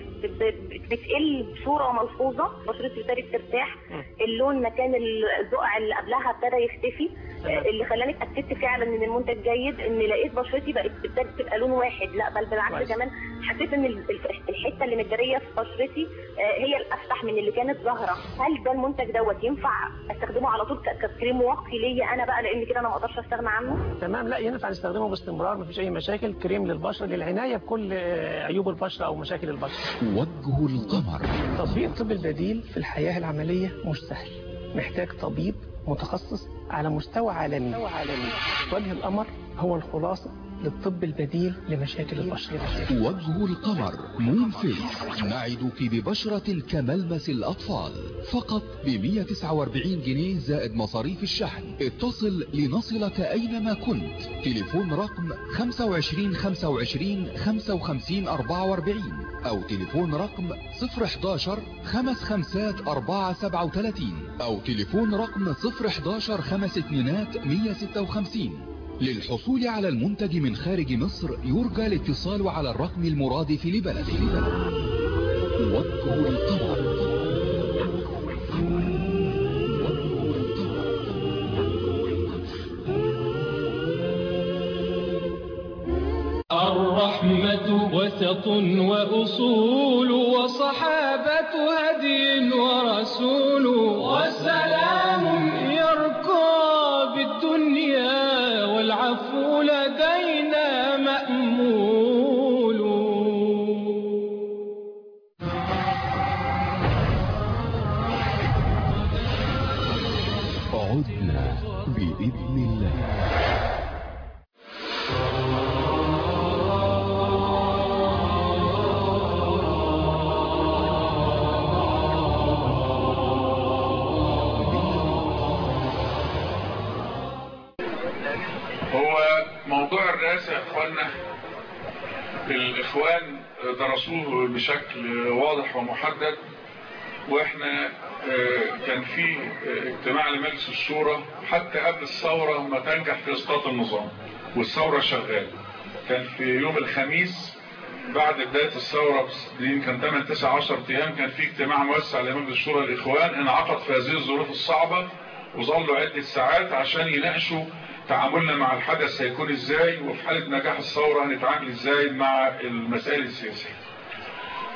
بتقل بصورة ملحوظة، بشرتي ابتدت ترتاح، اللون مكان البقع اللي قبلها ابتدى يختفي، اللي خلاني اتاكدت فعلا ان المنتج جيد، ان لقيت بشرتي بقت ابتدت تبقى لون واحد، لا بل بالعكس كمان حسيت ان الحته اللي متداريه في بشرتي هي الافتح من اللي كانت ظاهره. هل ده المنتج دوت ينفع استخدمه على طول ككريم واقي ليا انا بقى، لان كده انا ما اقدرش استغنى عنه؟ تمام، لا ينفع نستخدمه باستمرار، مفيش اي مشاكل. كريم للبشره للعنايه بكل عيوب البشره او مشاكل البشره. وجه القمر. تطبيق الطب البديل في الحياه العمليه مش سهل، محتاج طبيب متخصص على مستوى عالمي. وجه القمر هو الخلاصة للطب البديل لمشاكل البشرة. وجه القمر مون فيس، نعدك ببشرة كملمس الأطفال، فقط ب مية وتسعة واربعين جنيه زائد مصاريف الشحن. اتصل لنصلك أينما كنت. تليفون رقم خمسة وعشرين خمسة وعشرين خمسة وخمسين أربعة واربعين أو تليفون رقم صفر حداشر خمس خمسات أربعة سبعة وتلاتين أو تليفون رقم صفر حداشر خمس اتنينات مية ستة وخمسين. للحصول على المنتج من خارج مصر يرجى الاتصال على الرقم المرادف لبلده. وجه القمر. الرحمة وسط وأصول وصحابة هدي ورسول والسلام يركى بالدنيا والعفو لدينا مأمول. عدنا بإذن الله. هو موضوع الرئاسة يا اخوانا الاخوان درسوه بشكل واضح ومحدد، واحنا كان في اجتماع لمجلس الشورى حتى قبل الثورة ما تنجح في اسقاط النظام والثورة شغالة. كان في يوم الخميس بعد بداية الثورة يمكن ثمانية تسعة عشرة ايام كان في اجتماع موسع لمجلس الشورى الاخوان انعقد في هذه الظروف الصعبة، وظلوا عدة ساعات عشان يناقشوا تعاملنا مع الحدث هيكون ازاي، وفي حالة نجاح الثورة هنتعامل ازاي مع المسائل السياسية.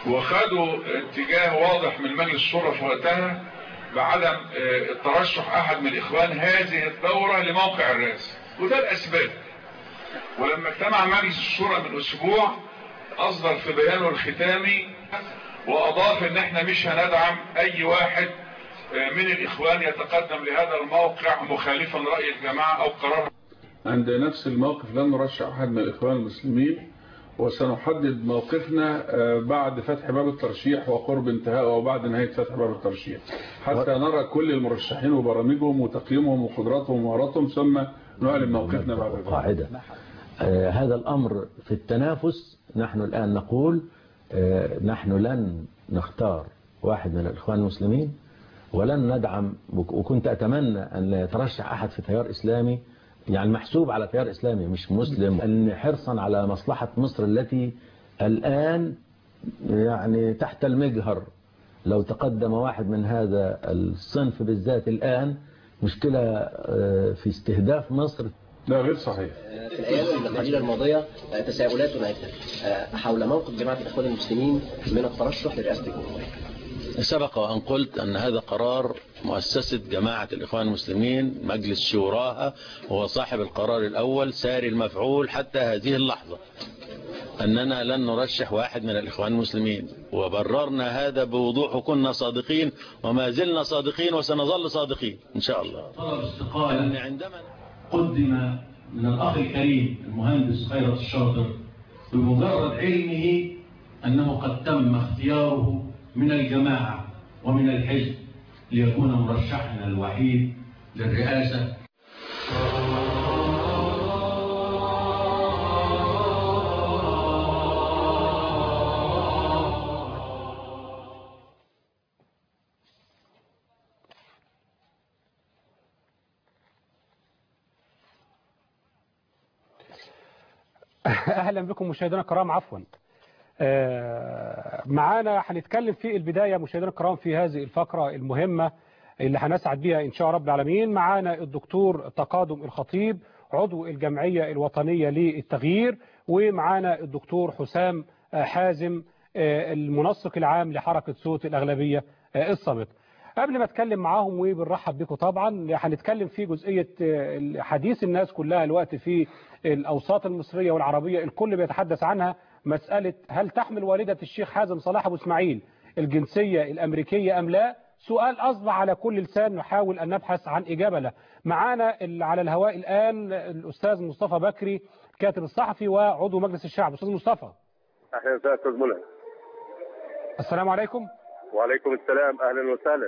وخدوا اتجاه واضح من مجلس الشورى في وقتها بعدم الترشح احد من الاخوان هذه الدورة لموقع الرئاسة، وده الاسباب. ولما اجتمع مجلس الشورى من اسبوع اصدر في بيانه الختامي واضاف ان احنا مش هندعم اي واحد من الاخوان يتقدم لهذا الموقع مخالفا رأي الجماعة او قرار. عند نفس الموقف لن نرشح احد من الاخوان المسلمين، وسنحدد موقفنا بعد فتح باب الترشيح وقرب انتهاء او بعد نهاية فتح باب الترشيح، حتى نرى كل المرشحين وبرامجهم وتقييمهم وقدراتهم ومهاراتهم، ثم نعلن موقفنا بعد ذلك. قاعدة آه هذا الأمر في التنافس. نحن الآن نقول آه نحن لن نختار واحد من الإخوان المسلمين ولن ندعم، وكنت أتمنى أن لا يترشح أحد في تيار إسلامي، يعني محسوب على تيار إسلامي مش مسلم، أن حرصا على مصلحة مصر التي الآن يعني تحت المجهر. لو تقدم واحد من هذا الصنف بالذات الآن مشكلة في استهداف مصر. لا غير صحيح. في الأيام القليلة الماضية تساؤلات عدة حول موقف جماعة الإخوان المسلمين من الترشح لرئاسة الجمهورية. سبق وأن قلت أن هذا قرار مؤسسة جماعة الإخوان المسلمين، مجلس شوراها هو صاحب القرار الأول ساري المفعول حتى هذه اللحظة، أننا لن نرشح واحد من الإخوان المسلمين، وبررنا هذا بوضوح وكنا صادقين وما زلنا صادقين وسنظل صادقين إن شاء الله. طلب استقالة عندما قدم من الأخ الكريم المهندس خيرت الشاطر بمجرد علمه أنه قد تم اختياره من الجماعة ومن الحزب ليكون مرشحنا الوحيد للرئاسة. أهلا بكم مشاهدينا الكرام. عفوا معانا هنتكلم في البداية مشاهدينا الكرام في هذه الفقرة المهمة اللي هنسعد بها إن شاء رب العالمين. معانا الدكتور تقادم الخطيب عضو الجمعية الوطنية للتغيير، ومعانا الدكتور حسام حازم المنسق العام لحركة صوت الأغلبية الصامت. قبل ما اتكلم معاهم وبنرحب بكم طبعا هنتكلم في جزئية حديث الناس كلها الوقت في الأوساط المصرية والعربية، الكل بيتحدث عنها، مسألة هل تحمل والدة الشيخ حازم صلاح أبو إسماعيل الجنسية الأمريكية أم لا؟ سؤال أصبح على كل لسان نحاول أن نبحث عن إجابة له. معانا على الهواء الآن الأستاذ مصطفى بكري الكاتب الصحفي وعضو مجلس الشعب. أستاذ مصطفى. أهلا وسهلا أستاذ ملهم. السلام عليكم. وعليكم السلام، أهلا وسهلا.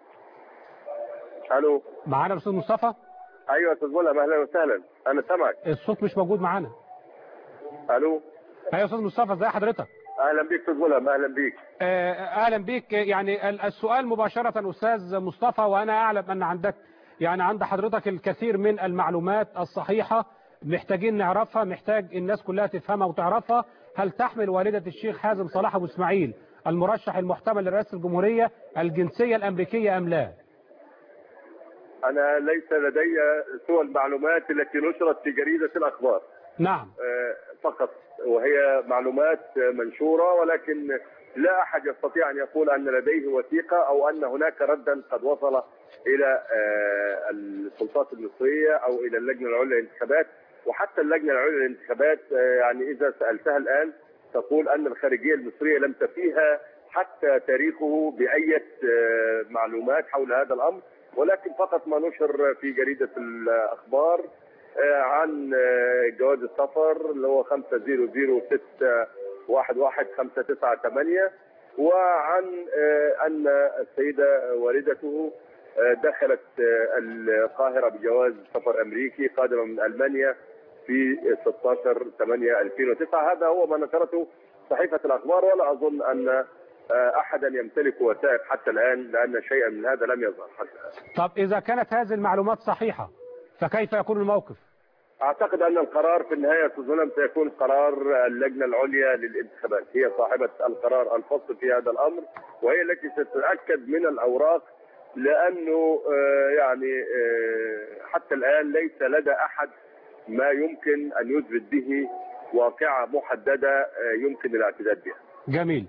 ألو. معانا الأستاذ مصطفى؟ أيوة أستاذ ملهم، أهلا وسهلا، أنا سامعك. الصوت مش موجود معانا. ألو. أيوة أستاذ مصطفى، ازي حضرتك؟ اهلا بيك استاذ ملهم. اهلا بيك. اهلا بيك. يعني السؤال مباشرة استاذ مصطفى، وانا اعلم ان عندك يعني عند حضرتك الكثير من المعلومات الصحيحة محتاجين نعرفها، محتاج الناس كلها تفهمها وتعرفها. هل تحمل والدة الشيخ حازم صلاح ابو اسماعيل المرشح المحتمل لرئاسة الجمهورية الجنسية الامريكية ام لا؟ انا ليس لدي سوى المعلومات التي نشرت في جريدة الاخبار. نعم. فقط، وهي معلومات منشورة، ولكن لا أحد يستطيع أن يقول أن لديه وثيقة أو أن هناك ردا قد وصل إلى السلطات المصرية أو إلى اللجنة العليا للانتخابات. وحتى اللجنة العليا للانتخابات يعني إذا سألتها الآن تقول أن الخارجية المصرية لم تفيها حتى تاريخه بأي معلومات حول هذا الأمر، ولكن فقط ما نشر في جريدة الأخبار عن جواز السفر اللي هو خمسة صفر صفر ستة واحد واحد خمسة تسعة ثمانية، وعن أن السيدة والدته دخلت القاهرة بجواز سفر أمريكي قادمة من ألمانيا في ستة عشر ثمانية ألفين وتسعة. هذا هو ما نشرته صحيفة الأخبار، ولا أظن أن أحدا يمتلك وثائق حتى الآن، لأن شيئا من هذا لم يظهر حتى الآن. طب إذا كانت هذه المعلومات صحيحة فكيف يكون الموقف؟ أعتقد أن القرار في النهاية تظلم سيكون قرار اللجنة العليا للانتخابات، هي صاحبة القرار الفصل في هذا الأمر، وهي التي ستتأكد من الأوراق، لأنه يعني حتى الآن ليس لدى أحد ما يمكن أن يثبت به واقعة محددة يمكن الاعتداد بها. جميل.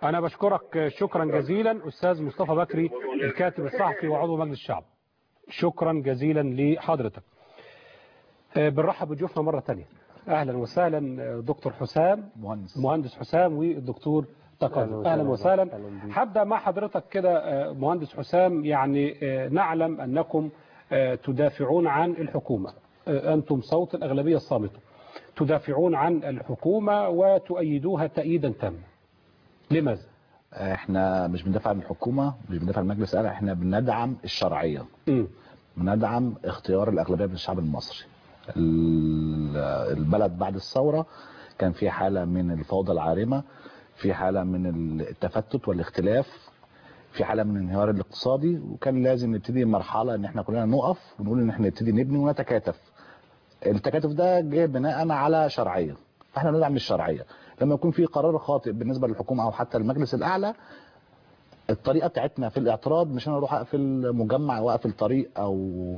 أنا بشكرك شكرا جزيلا أستاذ مصطفى بكري الكاتب الصحفي وعضو مجلس الشعب. شكرا جزيلا لحضرتك. بنرحب بضيوفنا مرة تانية. أهلا وسهلا دكتور حسام مهندس, مهندس حسام والدكتور تقدم. أهلا وسهلا. هبدأ مع حضرتك كده مهندس حسام. يعني نعلم أنكم تدافعون عن الحكومة، أنتم صوت الأغلبية الصامتة، تدافعون عن الحكومة وتؤيدوها تأييدا تاما. لماذا؟ احنا مش بندافع عن الحكومة، مش بندافع عن المجلس الأعلى، احنا بندعم الشرعية. م. بندعم اختيار الأغلبية من الشعب المصري. البلد بعد الثورة كان في حالة من الفوضى العارمة، في حالة من التفتت والاختلاف، في حالة من الانهيار الاقتصادي، وكان لازم نبتدي مرحلة ان احنا كلنا نقف ونقول ان احنا نبتدي نبني ونتكاتف. التكاتف ده جه بناء على شرعية، فاحنا ندعم الشرعية. لما يكون في قرار خاطئ بالنسبة للحكومة او حتى المجلس الاعلى، الطريقة بتاعتنا في الاعتراض مش انا اروح اقفل مجمع واقفل طريق او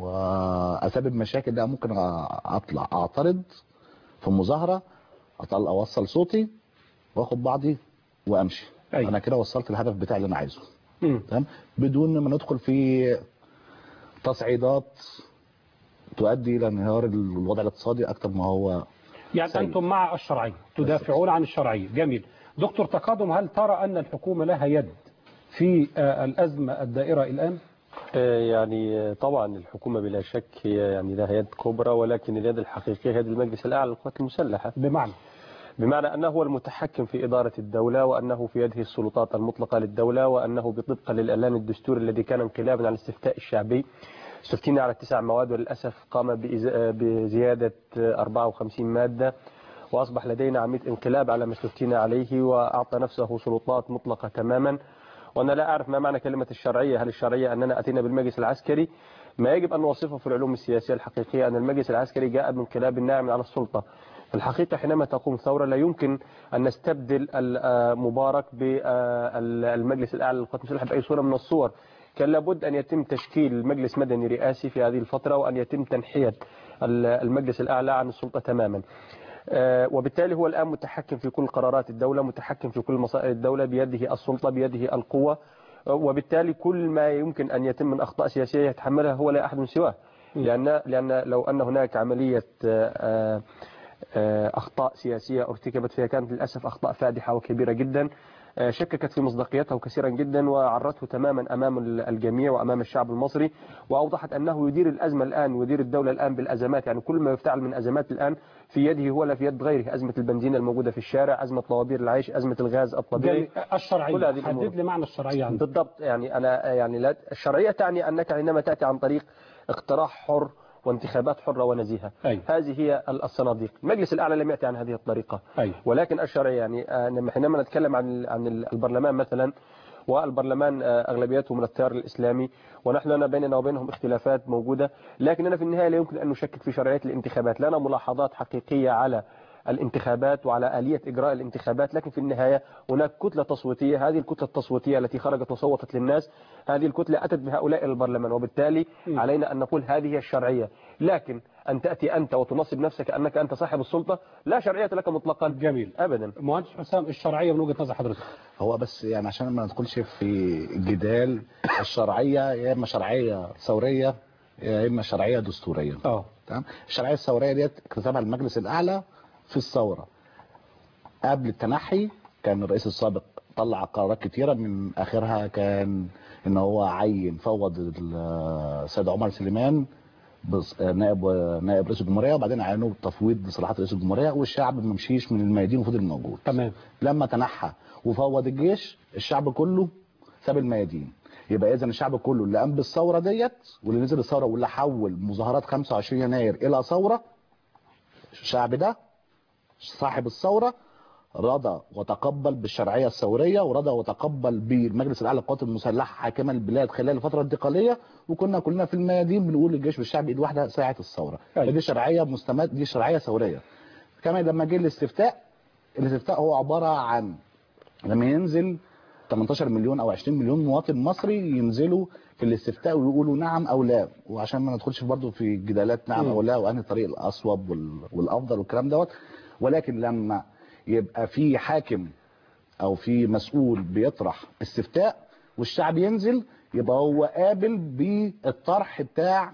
اسبب مشاكل. لا، ممكن اطلع اعترض في مظاهرة، اطلع اوصل صوتي واخد بعضي وامشي. أي. انا كده وصلت الهدف بتاعي اللي انا عايزه، تمام، بدون ما ندخل في تصعيدات تؤدي الى انهيار الوضع الاقتصادي اكتر ما هو. يعني سيء. انتم مع الشرعيه، تدافعون عن الشرعيه. جميل. دكتور تقادم، هل ترى ان الحكومه لها يد في الازمه الدائره الان؟ يعني طبعا الحكومه بلا شك هي يعني لها يد كبرى، ولكن اليد الحقيقيه هي المجلس الاعلى للقوات المسلحه. بمعنى بمعنى أنه هو المتحكم في إدارة الدولة، وأنه في يده السلطات المطلقة للدولة، وأنه بطبق للإعلان الدستوري الذي كان انقلابا على الاستفتاء الشعبي. استفتينا على تسع مواد، وللأسف قام بزيادة أربعة وخمسين مادة، وأصبح لدينا عملية انقلاب على ما استفتينا عليه، وأعطى نفسه سلطات مطلقة تماما. وأنا لا أعرف ما معنى كلمة الشرعية. هل الشرعية أننا أتينا بالمجلس العسكري؟ ما يجب أن نوصفه في العلوم السياسية الحقيقية أن المجلس العسكري جاء بانقلاب ناعم على السلطة. في الحقيقة حينما تقوم ثورة لا يمكن أن نستبدل المبارك بالمجلس الأعلى للقوات المسلحة بأي صورة من الصور. كان لابد أن يتم تشكيل مجلس مدني رئاسي في هذه الفترة، وأن يتم تنحية المجلس الأعلى عن السلطة تماما. وبالتالي هو الآن متحكم في كل قرارات الدولة، متحكم في كل مصائر الدولة، بيده السلطة، بيده القوة، وبالتالي كل ما يمكن أن يتم من أخطاء سياسية يتحملها هو لا أحد سواه. لأن لأن لو أن هناك عملية أخطاء سياسية ارتكبت فيها كانت للأسف أخطاء فادحة وكبيرة جدا، شككت في مصداقيته كثيرا جدا، وعرته تماما أمام الجميع وأمام الشعب المصري، وأوضحت أنه يدير الأزمة الآن ويدير الدولة الآن بالأزمات. يعني كل ما يفتعل من أزمات الآن في يده ولا في يد غيره. أزمة البنزين الموجودة في الشارع، أزمة طوابير العيش، أزمة الغاز الطبيعي. الشرعية، حدد لي معنى الشرعية عندك. بالضبط. يعني أنا يعني لا الشرعية تعني أنك حينما تأتي عن طريق اقتراح حر وانتخابات حرة ونزيهة. أي. هذه هي الصناديق. المجلس الأعلى لم يأتي عن هذه الطريقة. أي. ولكن الشرعية يعني حينما نتكلم عن عن البرلمان مثلا، والبرلمان أغلبيته من التيار الإسلامي، ونحن لنا بيننا وبينهم اختلافات موجودة، لكننا في النهاية لا يمكن أن نشكك في شرعية الانتخابات. لنا ملاحظات حقيقية على الانتخابات وعلى آلية إجراء الانتخابات، لكن في النهاية هناك كتلة تصويتية. هذه الكتلة التصويتية التي خرجت وصوتت للناس، هذه الكتلة أتت بهؤلاء إلى البرلمان، وبالتالي م. علينا أن نقول هذه هي الشرعية. لكن أن تأتي أنت وتنصب نفسك أنك أنت صاحب السلطة، لا شرعية لك مطلقا. جميل. أبدا. مهندس حسام، الشرعية من وجهة نظر حضرتك؟ هو بس يعني عشان ما ندخلش في جدال، الشرعية يا إما شرعية ثورية يا إما شرعية دستورية. اه تمام. الشرعية الثورية ديت اكتسبها المجلس الأعلى في الثورة. قبل التنحي كان الرئيس السابق طلع قرارات كتيرة، من آخرها كان إن هو عين فوض السيد عمر سليمان نائب نائب رئيس الجمهورية، وبعدين عينوه بتفويض صلاحات رئيس الجمهورية، والشعب ما مشيش من الميادين وفضل موجود. تمام. لما تنحى وفوض الجيش، الشعب كله ساب الميادين. يبقى إذا الشعب كله اللي قام بالثورة ديت واللي نزل الثورة واللي حول مظاهرات خمسة وعشرين يناير إلى ثورة، الشعب ده صاحب الثورة رضى وتقبل بالشرعية الثورية، ورضى وتقبل بالمجلس الأعلى للقوات المسلحة حاكما البلاد خلال الفترة الانتقالية، وكنا كلنا في الميادين بنقول للجيش والشعب ايد واحدة ساعة الثورة. أيوة. دي شرعية مستمد، دي شرعية ثورية. كمان لما جه الاستفتاء، الاستفتاء هو عبارة عن لما ينزل ثمانية عشر مليون او عشرين مليون مواطن مصري ينزلوا في الاستفتاء ويقولوا نعم او لا، وعشان ما ندخلش برضه في جدالات نعم م. او لا وانهي الطريق الاصوب والافضل والكلام دوت، ولكن لما يبقى في حاكم او في مسؤول بيطرح استفتاء والشعب ينزل، يبقى هو قابل بالطرح بتاع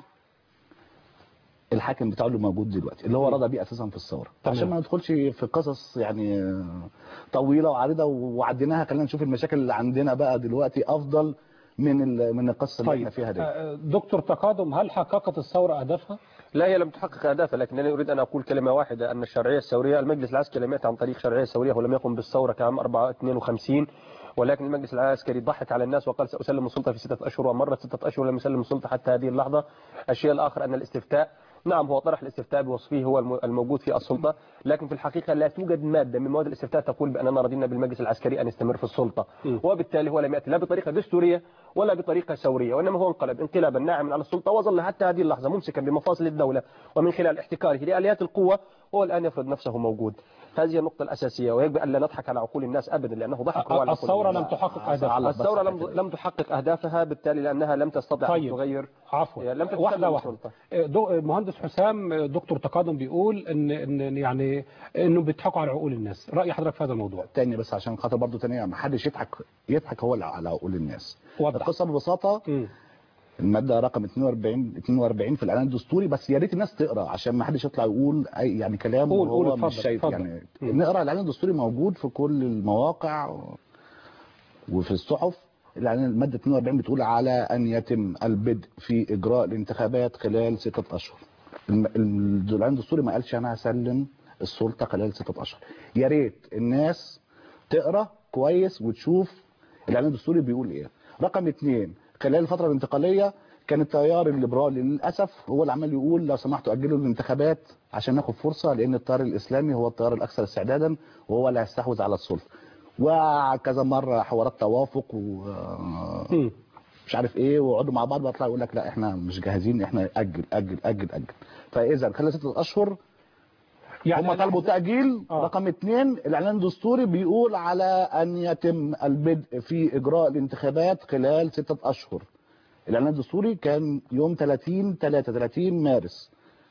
الحاكم بتاعه اللي موجود دلوقتي، اللي هو رضى بيه اساسا في الثوره. عشان ما ندخلش في قصص يعني طويله وعريضه وعديناها، خلينا نشوف المشاكل اللي عندنا بقى دلوقتي افضل من من القصه اللي طيب. احنا فيها دي. دكتور تقادم، هل حققت الثوره اهدافها؟ لا، هي لم تحقق اهدافها، لكنني اريد ان اقول كلمه واحده، ان الشرعيه الثوريه، المجلس العسكري لم ياتي عن طريق شرعيه ثوريه ولم يقم بالثوره كعام أربعة اثنين وخمسين، ولكن المجلس العسكري ضحك على الناس وقال سأسلم السلطة في ستة أشهر، ومرت ستة أشهر لم يسلم السلطة حتى هذه اللحظة. الشيء الآخر أن الاستفتاء، نعم هو طرح الاستفتاء بوصفه هو الموجود في السلطة، لكن في الحقيقة لا توجد مادة من مواد الاستفتاء تقول بأننا رضينا بالمجلس العسكري أن يستمر في السلطة، وبالتالي هو لم يأتي لا بطريقة دستورية ولا بطريقة ثورية، وإنما هو انقلب انقلابا ناعما على السلطة، وظل حتى هذه اللحظة ممسكا بمفاصل الدولة ومن خلال احتكاره لآليات القوة، وهو الآن يفرض نفسه موجود. هذه النقطة الأساسية، ويجب أن لا نضحك على عقول الناس أبدا، لأنه ضحك على الثورة لم تحقق أهدافها. الثورة لم لم تحقق أهدافها، بالتالي لأنها لم تستطع طيب. أن تغير. عفوا لم واحدة واحدة. مهندس حسام، دكتور تقادم بيقول إن إن يعني إنه بيضحكوا على عقول الناس، رأي حضرتك في هذا الموضوع؟ تاني بس عشان خاطر برضه تاني ما حدش يضحك يضحك هو على عقول الناس. وضح. القصة ببساطة م. المادة رقم اثنين وأربعين اثنين وأربعين في الإعلان الدستوري، بس يا ريت الناس تقرا عشان ما حدش يطلع يقول أي يعني كلام وهو مش شايف. يعني م. نقرا الإعلان الدستوري، موجود في كل المواقع وفي الصحف. الإعلان المادة اثنين وأربعين بتقول على أن يتم البدء في إجراء الانتخابات خلال ستة أشهر. الإعلان الدستوري ما قالش أنا هسلم السلطة خلال ستة أشهر. يا ريت الناس تقرا كويس وتشوف الإعلان الدستوري بيقول إيه. رقم اثنين، خلال الفترة الانتقالية كان التيار الليبرالي للأسف هو اللي عمال يقول لو سمحتوا أجلوا الانتخابات عشان ناخد فرصة، لأن التيار الإسلامي هو التيار الأكثر استعدادا وهو اللي هيستحوذ على السلطة. وكذا مرة حوارات توافق ومش عارف إيه، ويقعدوا مع بعض ويطلعوا يقول لك لا إحنا مش جاهزين، إحنا أجل أجل أجل أجل. فإذا خلال ستة أشهر يعني هم طلبوا تأجيل. آه. رقم اثنين، الإعلان الدستوري بيقول على أن يتم البدء في إجراء الانتخابات خلال ستة أشهر. الإعلان الدستوري كان يوم ثلاثين ثلاثة ثلاثين مارس.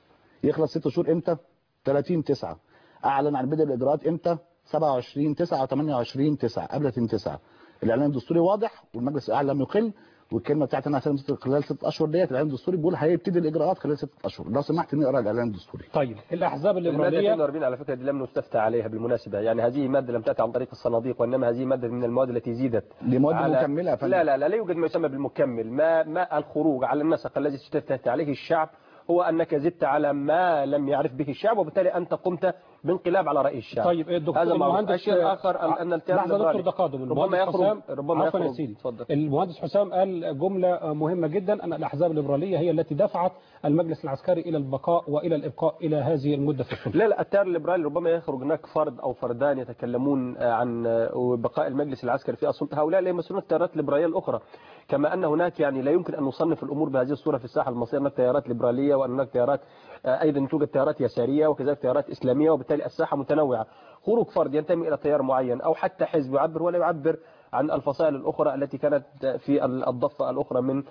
يخلص ست شهور إمتى؟ ثلاثين تسعة. أعلن عن بدء الإجراءات إمتى؟ سبعة وعشرين تسعة وثمانية وعشرين تسعة قبل تسعة. الإعلان الدستوري واضح والمجلس الأعلى لم يقل، والكلمه بتاعت انا هسلم خلال ست اشهر ديت الاعلان الدستوري بيقول هيبتدي الاجراءات خلال ست اشهر. لو سمحت نقرا الاعلان الدستوري. طيب الاحزاب الليبراليه الماده اثنين وأربعين على فكره دي لم نستفتى عليها بالمناسبه، يعني هذه ماده لم تاتي عن طريق الصناديق، وانما هذه ماده من المواد التي زيدت. دي مواد مكمله. لا لا لا لا يوجد ما يسمى بالمكمل. ما ما الخروج على النسق الذي استفتت عليه الشعب هو انك زدت على ما لم يعرف به الشعب، وبالتالي انت قمت بانقلاب على راي الشعب. طيب الدكتور هذا المهندس الشيء الاخر ان التيار الليبرالي دكتور ربما يخرج ربما يخرج يا سيدي. المهندس حسام قال جمله مهمه جدا، ان الاحزاب الليبراليه هي التي دفعت المجلس العسكري الى البقاء والى الابقاء الى هذه المده في السلطه. لا لا التيار الليبرالي ربما يخرج هناك فرد او فردان يتكلمون عن بقاء المجلس العسكري في السلطه، هؤلاء لا يمثلون التيارات الليبراليه الاخرى. كما ان هناك يعني لا يمكن ان نصنف الامور بهذه الصوره في الساحه المصريه، هناك تيارات ليبراليه وان هناك تيارات ايضا توجد تيارات يساريه وكذلك تيارات اسلاميه، وبالتالي الساحه متنوعه. خروج فرد ينتمي الى تيار معين او حتى حزب يعبر ولا يعبر عن الفصائل الاخرى التي كانت في الضفه الاخرى من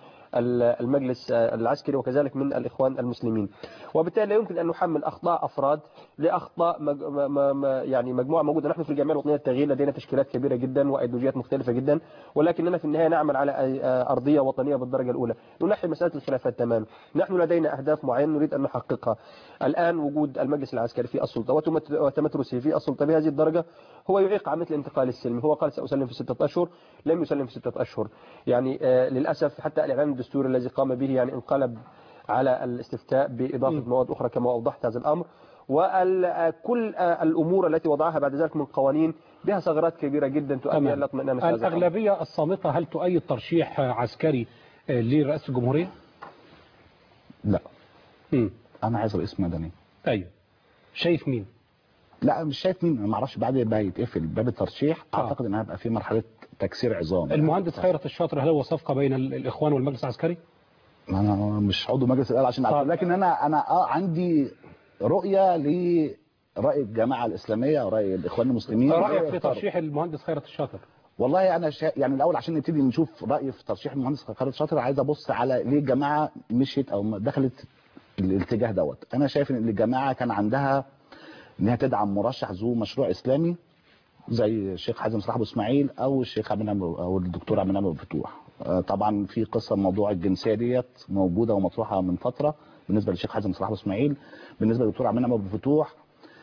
المجلس العسكري وكذلك من الاخوان المسلمين، وبالتالي لا يمكن ان نحمل اخطاء افراد لاخطاء مج... يعني مجموعه موجوده. نحن في الجمعيه الوطنيه للتغيير لدينا تشكيلات كبيره جدا وايديولوجيات مختلفه جدا، ولكننا في النهايه نعمل على ارضيه وطنيه بالدرجه الاولى، ننحي مساله الخلافات تماما. نحن لدينا اهداف معينه نريد ان نحققها. الان وجود المجلس العسكري في السلطه وتمترسه في السلطه بهذه الدرجه هو يعيق عمليه الانتقال السلمي. هو قال ساسلم في سته اشهر، لم يسلم في سته اشهر. يعني آه للاسف حتى الاعلان الدستوري الذي قام به يعني انقلب على الاستفتاء باضافه م. مواد اخرى كما اوضحت هذا الامر، وكل الامور التي وضعها بعد ذلك من قوانين بها ثغرات كبيره جدا تؤدي الى اطمئنان هذا الامر. الاغلبيه الصامته هل تؤيد ترشيح عسكري لرئاسه الجمهوريه؟ لا. م. انا عايز رئيس مدني. ايوه. شايف مين؟ لا مش شايف مين، انا ما اعرفش بعد ما يتقفل باب الترشيح. آه. اعتقد ان هيبقى في مرحله تكسير عظام. المهندس يعني. خيرت الشاطر، هل هو صفقه بين الاخوان والمجلس العسكري؟ انا مش عضو مجلس الاداره عشان اعرف، لكن انا انا اه عندي رؤيه لراي الجماعه الاسلاميه وراي الاخوان المسلمين. رايك في ترشيح المهندس خيرت الشاطر؟ والله انا شا... يعني الاول عشان نبتدي نشوف رايي في ترشيح المهندس خيرت الشاطر عايز ابص على ليه الجماعه مشيت او دخلت الاتجاه دوت. انا شايف ان الجماعه كان عندها انها تدعم مرشح ذو مشروع اسلامي زي الشيخ حازم صلاح ابو اسماعيل او الشيخ عبد المنعم او الدكتور عبد المنعم ابو الفتوح. طبعا في قصه موضوع الجنسيه ديت موجوده ومطروحه من فتره بالنسبه للشيخ حازم صلاح ابو اسماعيل. بالنسبه للدكتور عبد المنعم ابو الفتوح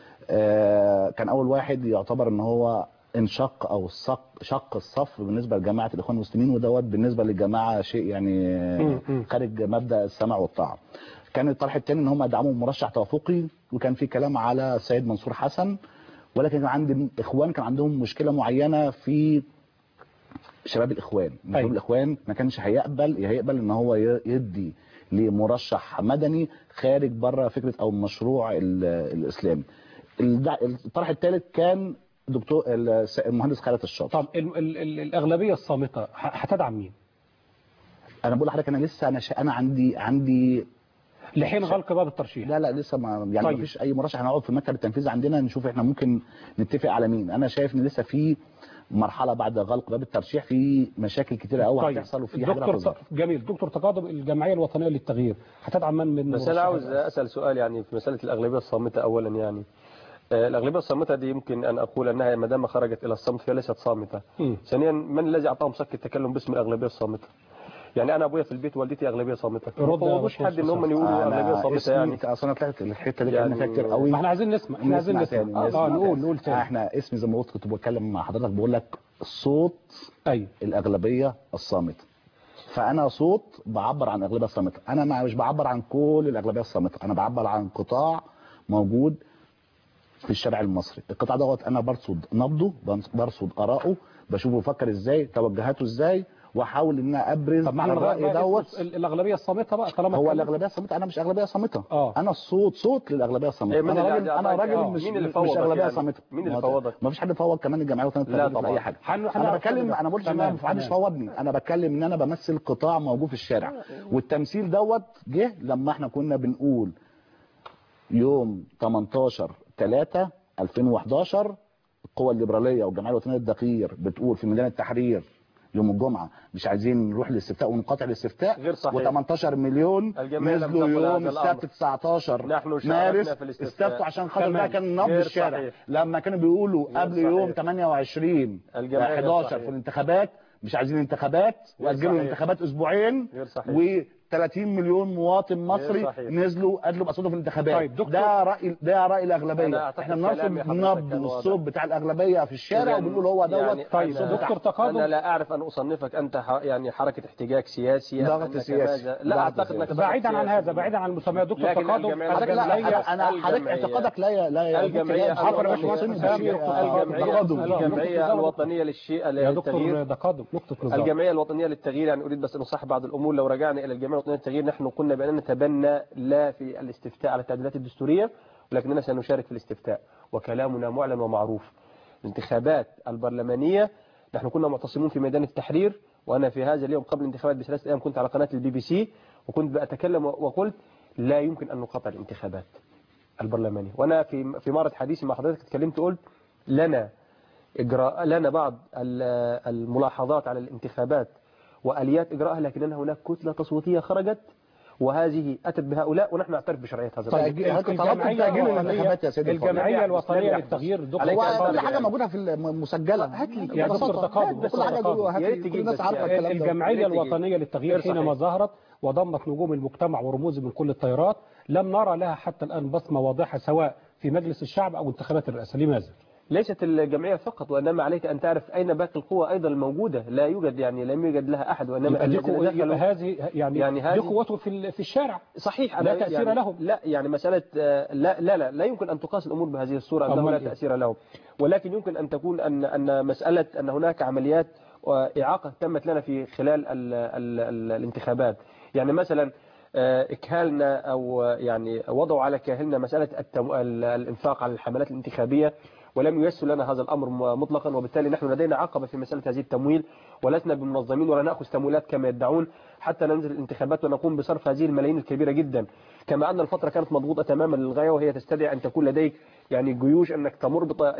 كان اول واحد يعتبر ان هو انشق او شق الصف بالنسبه لجماعه الاخوان المسلمين، ودوت بالنسبه للجماعه شيء يعني خارج مبدا السمع والطاعه. كان الطرح الثاني ان هم دعموا مرشح توافقي، وكان في كلام على سيد منصور حسن، ولكن كان عند الاخوان كان عندهم مشكله معينه في شباب الاخوان. شباب الاخوان ما كانش هيقبل هيقبل ان هو يدي لمرشح مدني خارج بره فكره او المشروع الاسلامي. الطرح الثالث كان دكتور المهندس خالد الشاطر. طب ال ال ال الاغلبيه الصامته هتدعم مين؟ انا بقول لحضرتك انا لسه انا انا عندي عندي لحين غلق باب الترشيح. لا لا لسه ما يعني طيب. ما فيش اي مرشح. هنقعد في المكتب التنفيذي عندنا نشوف احنا ممكن نتفق على مين. انا شايف ان لسه في مرحله بعد غلق باب الترشيح في مشاكل كتيره قوي طيب. هتحصل وفي حاجه دكتور جميل. دكتور تقادم الجمعيه الوطنيه للتغيير هتدعم من من بس انا عاوز اسال سؤال يعني في مساله الاغلبيه الصامته. اولا يعني الأغلبية الصامتة دي يمكن أن أقول أنها ما دام خرجت إلى الصمت فهي ليست صامتة. ثانيا من الذي أعطاهم صك التكلم باسم الأغلبية الصامتة؟ يعني أنا أبويا في البيت والدتي أغلبية صامتة. ما فوضوش حد إن هم يقولوا أغلبية صامتة يعني. أصلا طلعت الحتة دي يعني فيها كتير قوي. ما إحنا عايزين نسمع إحنا عايزين نسمع. آه نقول نقول تاني. إحنا اسمي زي ما قلت كنت بتكلم مع حضرتك بقول لك صوت أيوه الأغلبية الصامتة. فأنا صوت بعبر عن الأغلبية الصامتة. أنا مش بعبر عن كل الأغلبية الصامتة. أنا بعبر عن قطاع موجود في الشارع المصري. القطاع دوت انا برصد نبضه، برصد اراءه، بشوفه بيفكر ازاي، توجهاته ازاي، واحاول ان انا ابرز طب معنى الراي دوت الاغلبيه الصامته بقى طالما هو الاغلبيه الصامته. انا مش اغلبيه صامته. آه. انا الصوت صوت للاغلبيه الصامته. انا راجل انا راجل آه. مش مين اللي مش اغلبيه يعني؟ صامته. مين اللي فوضك؟ ما فيش حد فوض كمان الجمعيه الوطنيه للتغيير في اي حاجه. انا بتكلم انا ما قلتش ان ما حدش فوضني. انا بتكلم ان انا بمثل قطاع موجود في الشارع، والتمثيل دوت جه لما احنا كنا بنقول يوم تمنتاشر تلاتة ألفين وحداشر القوى الليبراليه والجمعيه الوطنيه للتغيير بتقول في ميدان التحرير يوم الجمعه مش عايزين نروح للاستفتاء ونقاطع الاستفتاء، غير صحيح. و18 مليون نزلوا يوم السبت تسعتاشر مارس استفتوا عشان خاطر ده كان نبض الشارع. صحيح. لما كانوا بيقولوا قبل صحيح. يوم تمانية وعشرين حداشر في الانتخابات مش عايزين انتخابات واجلوا الانتخابات اسبوعين، و ثلاثين مليون مواطن مصري نزلوا ادلوا باصواتهم في الانتخابات. طيب ده راي ده راي الاغلبيه. احنا بنرصد نبض الصوت بتاع الاغلبيه في الشارع وبنقول هو دوت. يعني طيب دكتور تقادم انا لا اعرف ان اصنفك انت يعني حركه احتجاج سياسي ضغط سياسي. لا اعتقد انك بعيدا عن هذا بعيدا عن المسميات دكتور تقادم الجمعيه انا حضرتك اعتقادك لا لا الجمعيه الجمعيه الوطنيه للشيء للتغيير الجمعيه الوطنيه للتغيير. يعني اريد بس ان اصحح بعض الامور. لو رجعنا الى الجمعيه الوطنيه للتغيير نحن كنا بأننا نتبنى لا في الاستفتاء على التعديلات الدستورية، ولكننا سنشارك في الاستفتاء وكلامنا معلن ومعروف. الانتخابات البرلمانية نحن كنا معتصمون في ميدان التحرير، وأنا في هذا اليوم قبل الانتخابات بثلاثة أيام كنت على قناة البي بي سي وكنت بأتكلم وقلت لا يمكن أن نقاطع الانتخابات البرلمانية. وأنا في في معرض حديثي مع حضرتك تكلمت قلت لنا إجراء لنا بعض الملاحظات على الانتخابات وآليات إجراءها، لكن هناك كتلة تصويتية خرجت وهذه أتت بهؤلاء ونحن نعترف بشرعية هذا. طيب الجمعية الوطنية للتغيير كل حاجة موجودة في المسجلة. هات لي يا دكتور تقادم كل حاجة الناس عارفة الكلام ده. الجمعية الوطنية للتغيير حينما ظهرت وضمت نجوم المجتمع ورموز من كل التيارات لم نرى لها حتى الآن بصمة واضحة سواء في مجلس الشعب أو انتخابات الرئاسة. لماذا؟ ليست الجمعية فقط، وإنما عليك أن تعرف أين باقي القوى أيضا الموجودة. لا يوجد يعني لم يوجد لها أحد، وإنما هذه يعني, يعني دي قوته في في الشارع. صحيح. لا تأثير يعني لهم. لا يعني مسألة لا لا لا لا يمكن أن تقاس الأمور بهذه الصورة أنه لا تأثير لهم، ولكن يمكن أن تكون أن أن مسألة أن هناك عمليات وإعاقة تمت لنا في خلال ال ال ال الانتخابات. يعني مثلا إكهالنا أو يعني وضعوا على كاهلنا مسألة الإنفاق على الحملات الانتخابية، ولم ييسر لنا هذا الأمر مطلقا، وبالتالي نحن لدينا عقبة في مسألة هذه التمويل، ولسنا بمنظمين ولا نأخذ تمويلات كما يدعون حتى ننزل الانتخابات ونقوم بصرف هذه الملايين الكبيرة جدا. كما أن الفترة كانت مضغوطة تماما للغاية، وهي تستدعي أن تكون لديك يعني جيوش أنك تمر بطائرة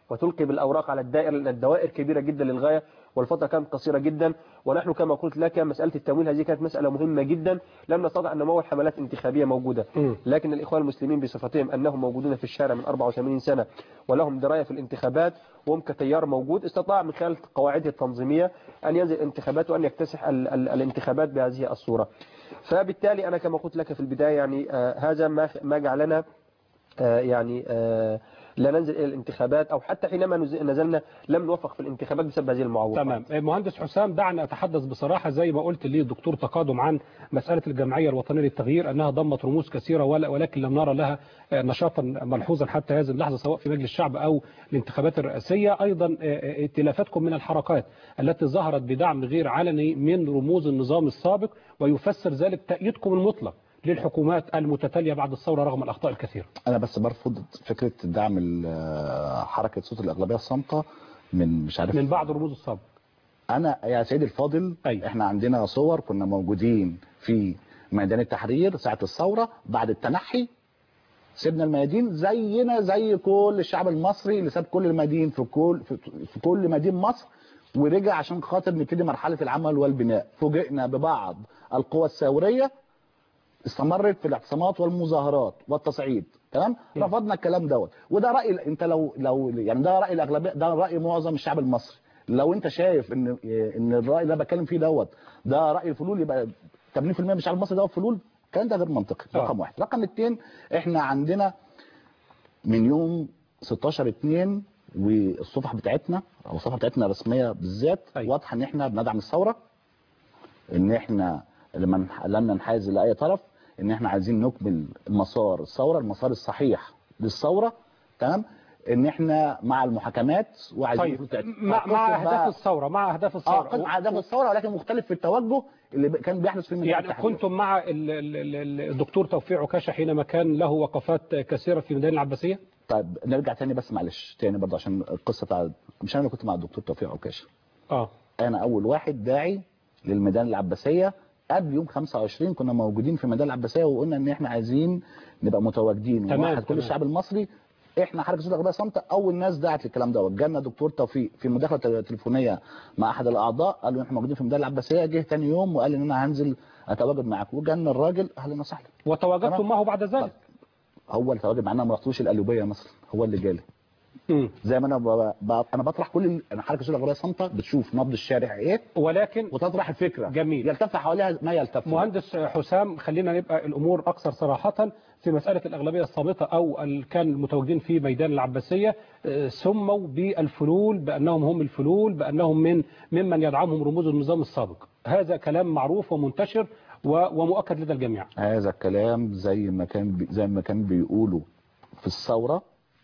وتلقي بالأوراق على الدائر، لأن الدوائر كبيرة جدا للغاية والفترة كانت قصيرة جدا. ونحن كما قلت لك مسألة التمويل هذه كانت مسألة مهمة جدا، لم نستطع أن نمول حملات انتخابية موجودة، لكن الإخوان المسلمين بصفتهم أنهم موجودون في الشارع من أربعة وثمانين سنة ولهم دراية في الانتخابات وهم كتيار موجود، استطاع من خلال قواعده التنظيمية أن ينزل الانتخابات وأن يكتسح ال ال الانتخابات بهذه الصورة. فبالتالي أنا كما قلت لك في البداية يعني آه هذا ما ما جعلنا آه يعني آه لا ننزل إلى الانتخابات، أو حتى حينما نزلنا لم نوفق في الانتخابات بسبب هذه المعوقات. تمام. مهندس حسام، دعنا أتحدث بصراحة زي ما قلت لي الدكتور تقادم عن مسألة الجمعية الوطنية للتغيير أنها ضمت رموز كثيرة ولكن لم نرى لها نشاطا ملحوظا حتى هذه اللحظة سواء في مجلس الشعب أو الانتخابات الرئاسية. أيضا ائتلافاتكم من الحركات التي ظهرت بدعم غير علني من رموز النظام السابق، ويفسر ذلك تأييدكم المطلق للحكومات المتتالية بعد الثورة رغم الأخطاء الكثيرة. أنا بس برفض فكرة دعم حركة صوت الأغلبية الصامتة من مش عارف من بعض رموز السابق. أنا يا سيدي الفاضل أي. إحنا عندنا صور كنا موجودين في ميدان التحرير ساعة الثورة، بعد التنحي سيبنا الميادين زينا زي كل الشعب المصري اللي ساب كل الميادين في كل في كل مدين مصر ورجع عشان خاطر نبتدي مرحلة العمل والبناء. فوجئنا ببعض القوى الثورية استمرت في الاعتصامات والمظاهرات والتصعيد، تمام؟ رفضنا الكلام دوت، وده راي انت لو لو يعني ده راي الاغلبيه، ده راي معظم الشعب المصري. لو انت شايف ان ان الراي اللي بتكلم فيه دوت ده راي الفلول، يبقى ثمانين بالمئة من الشعب المصري دوت فلول، الكلام ده غير منطقي. رقم واحد. رقم اثنين، احنا عندنا من يوم ستاشر اتنين والصفحه بتاعتنا او الصفحه بتاعتنا الرسميه بالذات واضحه ان احنا بندعم الثوره، ان احنا لما لم ننحاز لاي طرف، ان احنا عايزين نكمل المسار الثوره المسار الصحيح للثوره، تمام؟ ان احنا مع المحاكمات وعايزين طيب مع, مع اهداف الثوره مع اهداف الثوره اه مع اهداف الثوره، ولكن مختلف في التوجه اللي كان بيحدث في الميدان يعني التحرير. كنتم مع الدكتور توفيق عكاشه حينما كان له وقفات كثيره في ميدان العباسيه؟ طيب نرجع تاني بس معلش تاني برضه عشان القصه بتاع مش انا اللي كنت مع الدكتور توفيق عكاشه. اه انا اول واحد داعي للميدان العباسيه. قبل يوم خمسة وعشرين كنا موجودين في ميدان العباسيه وقلنا ان احنا عايزين نبقى متواجدين ونوحد كل الشعب المصري. احنا حركه صوت الاغلبيه الصامته اول ناس دعت للكلام دوت. جالنا دكتور توفيق في مداخله تليفونيه مع احد الاعضاء، قال له احنا موجودين في ميدان العباسيه. جه ثاني يوم وقال ان انا هنزل اتواجد معاكم، وجالنا الراجل اهلا وسهلا. وتواجدتم معه بعد ذلك؟ هو اللي تواجد معانا، ما رحتوش القليوبيه مثلا، هو اللي جالي. امم زي ما انا ب... ب... انا بطرح كل ال... انا حركه صوت الاغلبيه الصامته بتشوف نبض الشارع ايه، ولكن وتطرح الفكره. جميل. يلتف حواليها ما يلتف. مهندس حسام، خلينا نبقى الامور اكثر صراحه في مساله الاغلبيه الصامته او ال... كان المتواجدين في ميدان العباسيه سموا بالفلول بانهم هم الفلول، بانهم من ممن يدعمهم رموز النظام السابق. هذا كلام معروف ومنتشر و... ومؤكد لدى الجميع. هذا الكلام زي ما كان بي... زي ما كان بيقولوا في الثوره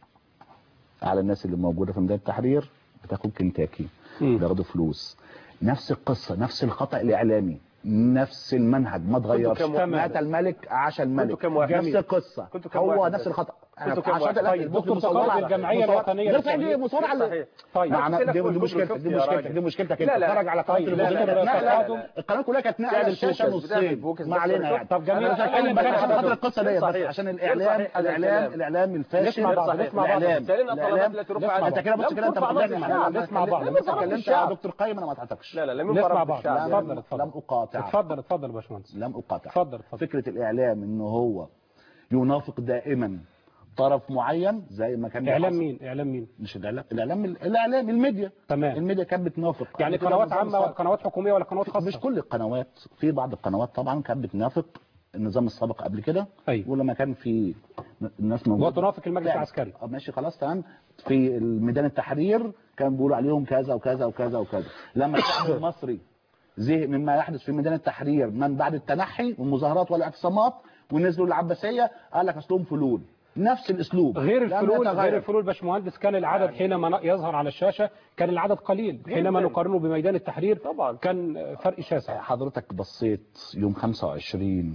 على الناس اللي موجوده في ميدان التحرير بتاخد كنتاكي، بياخدوا فلوس. نفس القصه، نفس الخطا الاعلامي، نفس المنهج ما اتغيرش. مات الملك عاش الملك، نفس القصه، هو نفس الخطا. طيب دكتور صلاح الجمعيه الوطنيه دي مصارعه. طيب دي مشكلتك دي مشكلتك دي مشكلتك انت تتفرج على قناه القناه كلها كانت نقله الشاشه نصين، ما علينا يعني. طب جميل، انا بس عشان خاطر القصه ديت، بس عشان الاعلام الاعلام الاعلام الفاشل. الاعلام الاعلام انت كده بص كده انت بتتكلم نسمع بعض. انت اتكلمت يا دكتور قيم انا ما قطعتكش. لا لا لم نسمع بعض. اتفضل اتفضل. لم اقاطع. اتفضل اتفضل يا باشمهندس. لم اقاطع. اتفضل اتفضل. فكره الاعلام ان هو ينافق دائما طرف معين زي ما كان اعلام مين اعلام مين مش الاعلام الاعلام الاعلام الميديا. تمام. الميديا كانت بتنافق يعني قنوات عامه ولا قنوات حكوميه ولا قنوات خاصه؟ مش كل القنوات، في بعض القنوات طبعا كانت بتنافق النظام السابق قبل كده. أيوة. ولما كان في الناس موجوده وتنافق المجلس العسكري. ماشي خلاص تمام. في ميدان التحرير كان بيقولوا عليهم كذا وكذا وكذا وكذا. لما الشعب المصري زهق مما يحدث في ميدان التحرير من بعد التنحي والمظاهرات والاعتصامات ونزلوا العباسيه، قال لك اصلهم فلول. نفس الاسلوب غير الفلول. غير الفلول باشمهندس، كان العدد حينما يظهر على الشاشه كان العدد قليل، حينما نقارنه بميدان التحرير طبعا كان فرق شاسع. حضرتك بصيت يوم خمسة وعشرين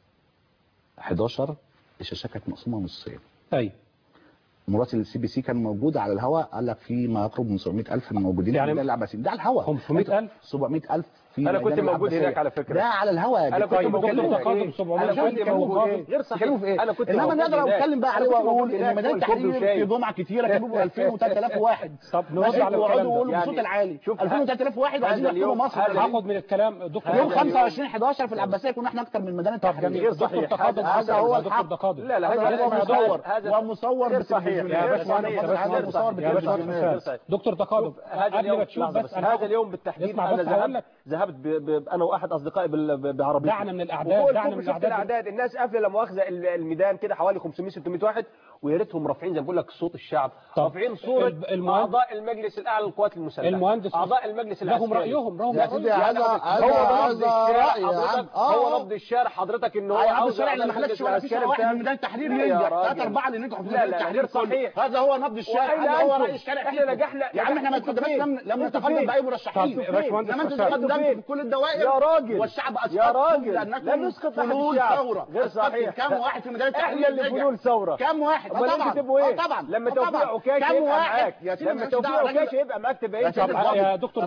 حداشر الشاشه كانت مقسومه نصين. ايوه. مراسل السي بي سي كان موجود على الهواء، قال لك في ما يقرب من سبعمائة ألف موجودين يعني في العباسيين ده على الهواء. خمسمائة ألف سبعمائة ألف في انا كنت ميدان موجود العباسية. هناك على فكره. ده على الهواء. انا كنت موجود هناك. انا كنت موجود ايه؟ غير صحيح. كانوا في ايه؟ انا كنت انما نقدر اتكلم بقى على بقول ان ميدان التحرير في جمعه كتيره كانوا بيبقوا ألفين وثلاثة آلاف واحد. طب نرد على الكلام ده يقولوا بصوت العالي شوف ألفين وثلاثة آلاف واحد وعايزين يحكموا مصر. هاخد من الكلام دكتور يوم خمسة وعشرين حداشر في العباسيه كنا احنا اكتر من ميدان التحرير. غير صحيح. هذا هو الحق. لا لا هذا مصور ومصور بالتلفزيونات. يا باشمهندس يا باشمهندس دكتور تقادم قبل ما تشوف بس هذا اليوم بالتحديد انا ذهبت ذهبت انا واحد اصدقائي بعربيه. دعنا من الاعداد دعنا من الاعداد. الاعداد الناس قافله لا مؤاخذه الميدان كده حوالي خمسمية ستمية واحد، ويا ريتهم رافعين زي ما بقول لك صوت الشعب، رافعين صوره اعضاء المجلس الاعلى للقوات المسلحه. المهندس اعضاء المجلس العسكري لهم رايهم لهم هو نبض الشارع. هو نبض الشارع حضرتك ان هو عاوز الشارع لما خلاش ولا في شارع واحد من ميدان التحرير ينجح ثلاثة أربعة اللي نجحوا في ميدان التحرير صحيح. هذا هو نبض الشارع. هذا هو رأي الشارع. احنا نجحنا يا عم احنا ما تقدمناش لم نتقدم باي مرشحين. انما انتوا تقدمتوا في كل الدوائر يا راجل والشعب اسقط. يا راجل لم نسقط فلول ثوره غير صحيح. كم واحد في ميدان التحرير احنا اللي فلول ثوره. كم واحد طبعا طبعا لما توفيق عكاشه يبقى معاك. لما توفيق عكاشه يبقى معاك تبقى ايه يا دكتور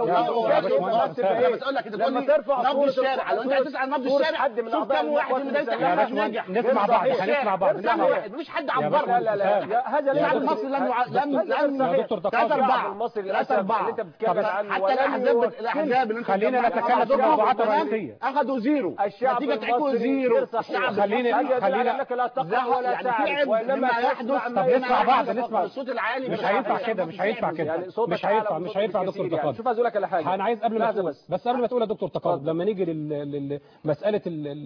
لما ترفع نبض الشارع. لو انت هتسال نبض الشارع حد من شوف كم واحد في ميدان التحرير نجح. نسمع بعض هنسمع بعض مفيش حد عبر. لا لا لا هذا الشعب المصري لم لم لم يا دكتور ثلاثة أربعة المصري ثلاثة أربعة اللي انت بتتكلم عنه حتى الأحزاب الأحزاب اللي انت خلينا نتكلم في الموضوعات الرئيسية. أخذوا زيرو. نتيجة تعيكوا زيرو. الشعب خلينا خلينا انك لا تقرا ولا تعرف وإنما يحدث. طب نسمع بعض نسمع الصوت العالي مش هينفع كده مش هينفع كده مش هينفع مش هينفع دكتور تقادم. شوف عايز اقول لك على حاجه انا عايز قبل ما تقول بس قبل ما تقول يا دكتور تقادم لما نيجي لمساله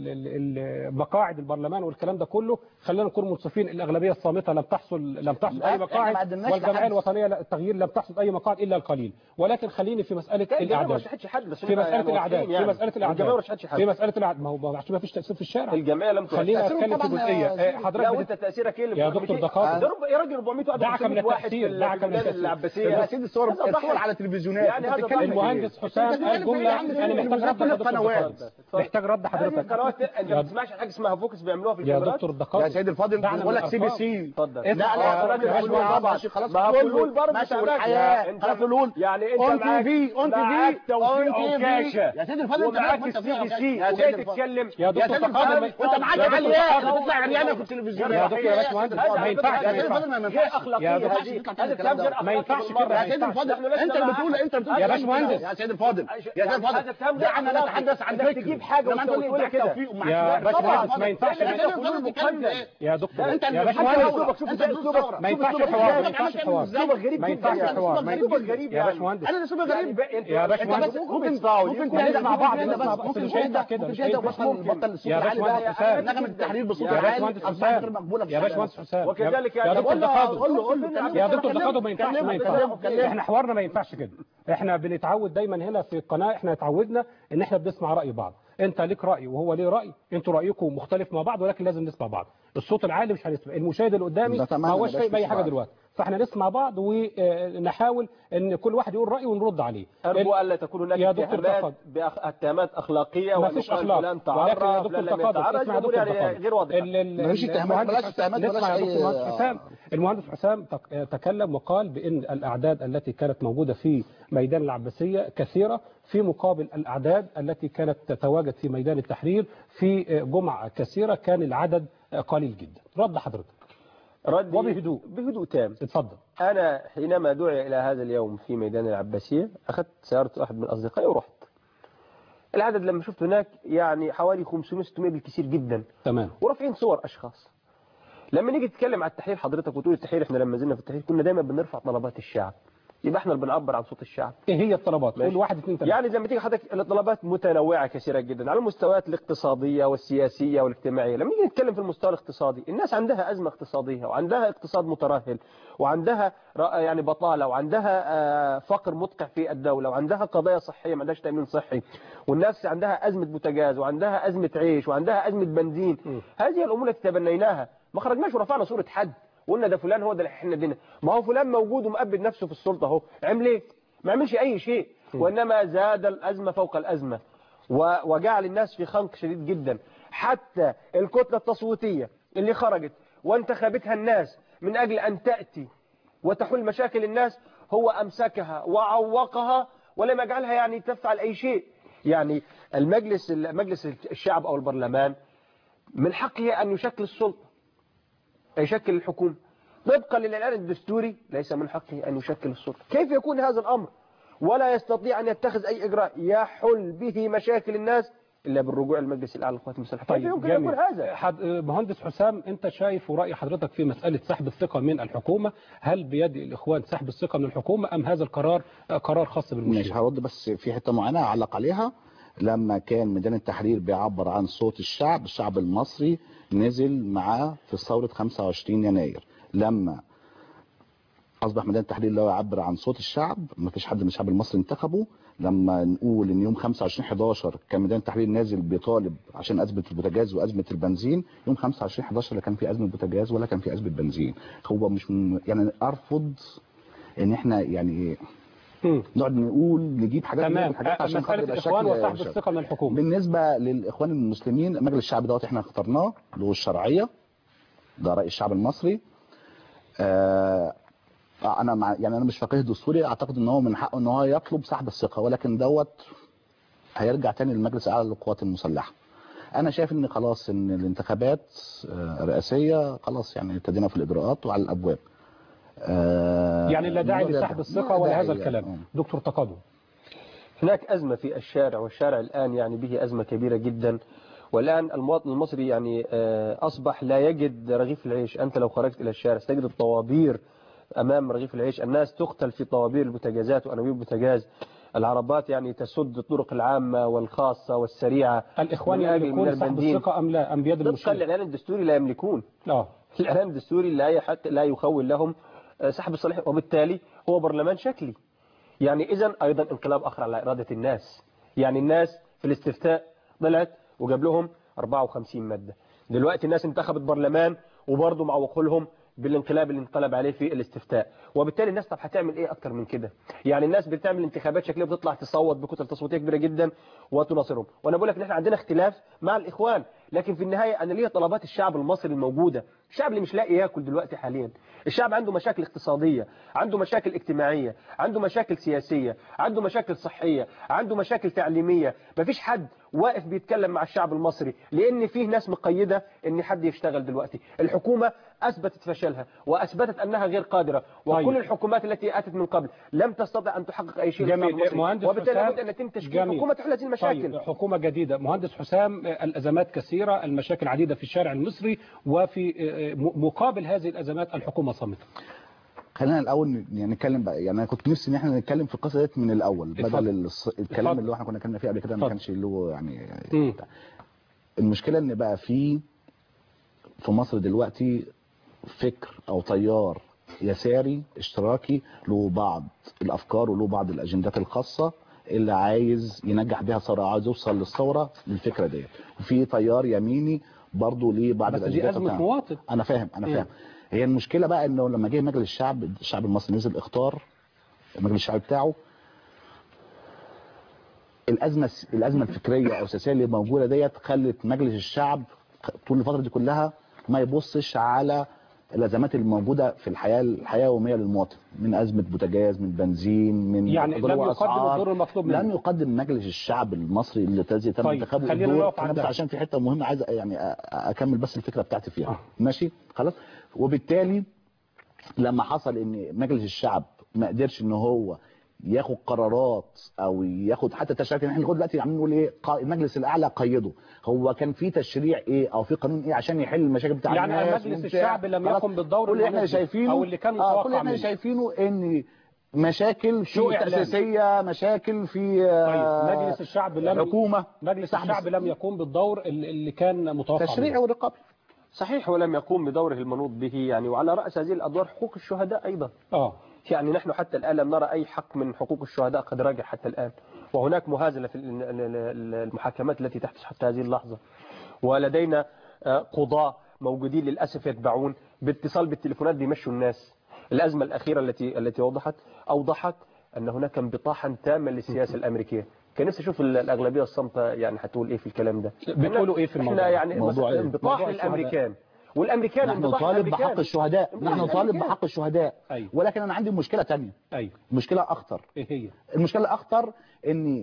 مقاعد البرلمان والكلام ده كله خلينا نكون منصفين. الاغلبيه الصامته لم تحصل لم تحصل اي مقاعد والجمعيه الوطنيه التغيير لم تحصل اي مقاعد الا القليل. ولكن خليني في مساله الاعداد في مساله الاعداد في مساله الاعداد في مساله الاعداد ما هو عشان ما فيش تاثير في الشارع. الجمعيه لم خلينا نتكلم في جزئيه حضرتك لا انت تاثيرك ايه اللي يا دكتور تقادم يا راجل أربعمية دعك من التاثير دعك من العباسيه يا سيدي الصور الصور على التلفزيونات. يعني هذا المهندس حسام قال جمله انا محتاج رد حضرتك محتاج رد حضرتك. قنوات انت ما بتسمعش حاجه اسمها فوكس بيعملوها في يا دكتور دقائق يا سيدي الفاضل بقول لك سي بي سي. اتفضل. لا لا طبعا خلاص فلول برضه ماشي والحياه انت فلول يعني انت معاك في اون تي في توفيق عكاشه يا سيدي الفاضل انت معاك السي بي سي وجاي تتكلم يا دكتور تقادم وانت معاك عريان بتطلع عريانه في التلفزيون. يا دكتور يا باشمهندس ما ينفعش يا سيدي الفاضل ما ينفعش اخلاقيه هذه هذا الكلام غير ما ينفعش كده يا سيدي الفاضل انت اللي بتقول انت بتقول يا باشمهندس يا سيدي الفاضل يا سيدي الفاضل دعنا نتحدث عن فكر تجيب حاجه لما انت تقول كده يا باشمهندس ما ينفعش يا دكتور يا باشمهندس ما ينفعش حوار ما ينفعش حوار ما ينفعش حوار يا باشمهندس انا اسلوبي غريب يا باشمهندس ممكن ممكن نسمع بعض ممكن مش هينفع كده مش هينفع يا باشمهندس حسام نغمه التحرير بصوت يا باشمهندس حسام يا باشمهندس حسام وكذلك يا دكتور تقادم قول له قول له يا دكتور تقادم ما ينفعش ما ينفعش احنا حوارنا ما ينفعش كده. احنا بنتعود دايما هنا في القناه احنا اتعودنا ان احنا بنسمع راي بعض. انت ليك راي وهو ليه راي انتوا رايكم مختلف مع بعض ولكن لازم نسمع بعض. الصوت العالي مش هنسمع المشاهد اللي قدامي ما هوش فاهم اي حاجه دلوقتي فاحنا نسمع بعض ونحاول ان كل واحد يقول رايه ونرد عليه. ارجو الا تكون هناك اتهامات اتهامات اخلاقيه ما فيش اخلاق فلان تعرف يا دكتور تقادم اسمع دكتور تقادم غير واضح مفيش اتهامات بلاش اتهامات نسمع يا دكتور المهندس حسام. المهندس حسام تكلم وقال بان الاعداد التي كانت موجوده في ميدان العباسيه كثيره في مقابل الاعداد التي كانت تتواجد في ميدان التحرير في جمعه كثيره كان العدد قليل جدا. رد حضرتك ردي وبهدوء بهدوء تام. اتفضل. انا حينما دعي الى هذا اليوم في ميدان العباسيه اخذت سياره واحد من اصدقائي ورحت. العدد لما شفت هناك يعني حوالي خمسمية ستمية بالكثير جدا. تمام. ورافعين صور اشخاص. لما نيجي نتكلم على التحرير حضرتك وتقول التحرير احنا لما زلنا في التحرير كنا دايما بنرفع طلبات الشعب. يبقى احنا اللي بنعبر عن صوت الشعب. ايه هي الطلبات؟ قول واحد اثنين ثلاثه. يعني لما تيجي حضرتك الطلبات متنوعه كثيره جدا على المستويات الاقتصاديه والسياسيه والاجتماعيه. لما نيجي نتكلم في المستوى الاقتصادي الناس عندها ازمه اقتصاديه وعندها اقتصاد مترهل وعندها يعني بطاله وعندها فقر مدقع في الدوله وعندها قضايا صحيه ما عندهاش تامين صحي والناس عندها ازمه بوتاجاز وعندها ازمه عيش وعندها ازمه بنزين. م. هذه الامور التي تبنيناها ما خرجناش ورفعنا صوره حد قلنا ده فلان هو ده اللي احنا دينا. ما هو فلان موجود ومقبل نفسه في السلطه اهو عمل ايه؟ ما عملش اي شيء وانما زاد الازمه فوق الازمه وجعل الناس في خنق شديد جدا. حتى الكتله التصويتيه اللي خرجت وانتخبتها الناس من اجل ان تاتي وتحل مشاكل الناس هو امسكها وعوقها ولم يجعلها يعني تفعل اي شيء. يعني المجلس مجلس الشعب أو البرلمان من حقه أن يشكل السلطة، يشكل الحكومة. طبقا للإعلان الدستوري ليس من حقه أن يشكل السلطة. كيف يكون هذا الأمر؟ ولا يستطيع أن يتخذ أي إجراء يحل به مشاكل الناس إلا بالرجوع للمجلس الأعلى للقوات المسلحة. كيف يمكن يكون هذا؟ حد... مهندس حسام، أنت شايف ورأي حضرتك في مسألة سحب الثقة من الحكومة، هل بيد الإخوان سحب الثقة من الحكومة أم هذا القرار قرار خاص بالمشير؟ مش هرد، بس في حتة معينة أعلق عليها. لما كان ميدان التحرير بيعبر عن صوت الشعب، الشعب المصري نزل معاه في ثورة خمسة وعشرين يناير. لما أصبح ميدان التحرير لا يعبر عن صوت الشعب، ما فيش حد من الشعب المصري انتخبه. لما نقول ان يوم خمسة وعشرين حداشر كان ميدان التحرير نازل بيطالب عشان ازمه البوتاجاز وازمه البنزين، يوم خمسة وعشرين حداشر لا كان في ازمه بوتاجاز ولا كان في ازمه بنزين. هو مش من يعني ارفض ان احنا يعني نقعد نقول نجيب حاجات تمام حاجات عشان خاطر يبقى الاخوان الشكل وسحب الثقه من الحكومه. بالنسبه للاخوان المسلمين، مجلس الشعب دوت احنا اخترناه له الشرعيه، ده راي الشعب المصري. آه انا مع يعني انا مش فقيه دستوري، اعتقد ان هو من حقه ان هو يطلب سحب الثقه، ولكن دوت هيرجع تاني للمجلس الاعلى للقوات المسلحه. انا شايف ان خلاص ان الانتخابات الرئاسيه خلاص يعني ابتدينا في الاجراءات وعلى الابواب. آه يعني لا داعي لسحب الثقه ولا هذا الكلام. يعني. دكتور تقدم، هناك ازمه في الشارع، والشارع الان يعني به ازمه كبيره جدا، والآن المواطن المصري يعني أصبح لا يجد رغيف العيش. أنت لو خرجت إلى الشارع ستجد الطوابير أمام رغيف العيش، الناس تقتل في طوابير البوتاجازات وأنابيب البوتاجاز، العربات يعني تسد الطرق العامة والخاصة والسريعة. الإخوان يملكون سحب الثقة أم لا أم بيد المشير؟ طبقا للإعلان الدستوري لا يملكون. اه الإعلان الدستوري لا حتى لا يخول لهم سحب الصلاحية، وبالتالي هو برلمان شكلي. يعني إذا أيضا انقلاب آخر على إرادة الناس. يعني الناس في الاستفتاء طلعت وجاب لهم أربعة وخمسين مادة، دلوقتي الناس انتخبت برلمان وبرضه معوقوا لهم بالانقلاب اللي انقلب عليه في الاستفتاء. وبالتالي الناس طب هتعمل ايه اكتر من كده؟ يعني الناس بتعمل انتخابات شكليه، بتطلع تصوت بكتل تصويتيه كبيره جدا وتناصرهم. وانا بقول لك ان احنا عندنا اختلاف مع الاخوان، لكن في النهايه انا ليا طلبات الشعب المصري الموجوده، الشعب اللي مش لاقي ياكل دلوقتي حاليا، الشعب عنده مشاكل اقتصاديه، عنده مشاكل اجتماعيه، عنده مشاكل سياسيه، عنده مشاكل صحيه، عنده مشاكل تعليميه. مفيش حد واقف بيتكلم مع الشعب المصري، لان فيه ناس مقيده ان حد يشتغل دلوقتي. الحكومه اثبتت فشلها واثبتت انها غير قادره، وكل طيب. الحكومات التي اتت من قبل لم تستطع ان تحقق اي شيء جميل. مهندس وبالتالي لابد ان يتم تشكيل حكومه تحل هذه المشاكل. طيب. حكومه جديده. مهندس حسام، الازمات كثيره، المشاكل عديده في الشارع المصري، وفي مقابل هذه الازمات الحكومه صامته. خلينا الاول يعني نتكلم بقى، يعني انا كنت نفسي ان احنا نتكلم في القصه ديت من الاول بدل الكلام اللي احنا كنا اتكلمنا فيه قبل كده، ما كانش له يعني م. المشكله ان بقى في في مصر دلوقتي فكر او تيار يساري اشتراكي له بعض الافكار وله بعض الاجندات الخاصه اللي عايز ينجح بيها ثوره، عايز يوصل للثوره للفكره ديت. وفي تيار يميني برضه ليه بعض الاجندات. بس دي ازمه مواطن. انا فاهم انا فاهم هي المشكله بقى انه لما جه مجلس الشعب، الشعب المصري نزل اختار مجلس الشعب بتاعه، الازمه الازمه الفكريه او السياسيه اللي موجوده ديت خلت مجلس الشعب طول الفتره دي كلها ما يبصش على الازمات الموجوده في الحياه الحياه اليوميه للمواطن، من ازمه بوتاجاز، من بنزين، من يعني لم يقدم الدور المطلوب منه. لم يقدم مجلس الشعب المصري اللي تم طيب. انتخابه الدور. انا بس عشان في حته مهمه عايز يعني اكمل بس الفكره بتاعتي فيها. آه. ماشي خلاص. وبالتالي لما حصل ان مجلس الشعب ما قدرش ان هو ياخد قرارات او ياخد حتى تشريعات، احنا لغايه دلوقتي عاملين نقول ايه المجلس الاعلى قيده، هو كان في تشريع ايه او في قانون ايه عشان يحل المشاكل بتاع يعني الناس؟ يعني مجلس الشعب لم يقم بالدور اللي احنا شايفينه او اللي كان متوقع. كل اللي احنا شايفينه ان مشاكل في تأسيسية، مشاكل في طيب. مجلس الشعب لم حكومة مجلس الشعب لم يقوم بالدور اللي كان متوقع، تشريعي ورقابي. صحيح، ولم يقوم بدوره المنوط به يعني. وعلى رأس هذه الأدوار حقوق الشهداء أيضا. اه يعني نحن حتى الآن لم نرى أي حق من حقوق الشهداء قد راجع حتى الآن، وهناك مهازلة في المحاكمات التي تحدث حتى هذه اللحظة، ولدينا قضاة موجودين للأسف يتبعون باتصال بالتليفونات بيمشوا الناس. الأزمة الأخيرة التي التي وضحت أوضحت أن هناك انبطاحا تاما للسياسة الأمريكية. كان نفسي اشوف الاغلبيه الصامته يعني هتقول ايه في الكلام ده. بتقولوا ايه في الموضوع؟ احنا يعني انبطاح للامريكان، والامريكان نحن نطالب بحق الشهداء، نحن نطالب بحق الشهداء. أيوة. ولكن انا عندي مشكله ثانيه. ايوه مشكله اخطر. ايه هي؟ المشكله الاخطر ان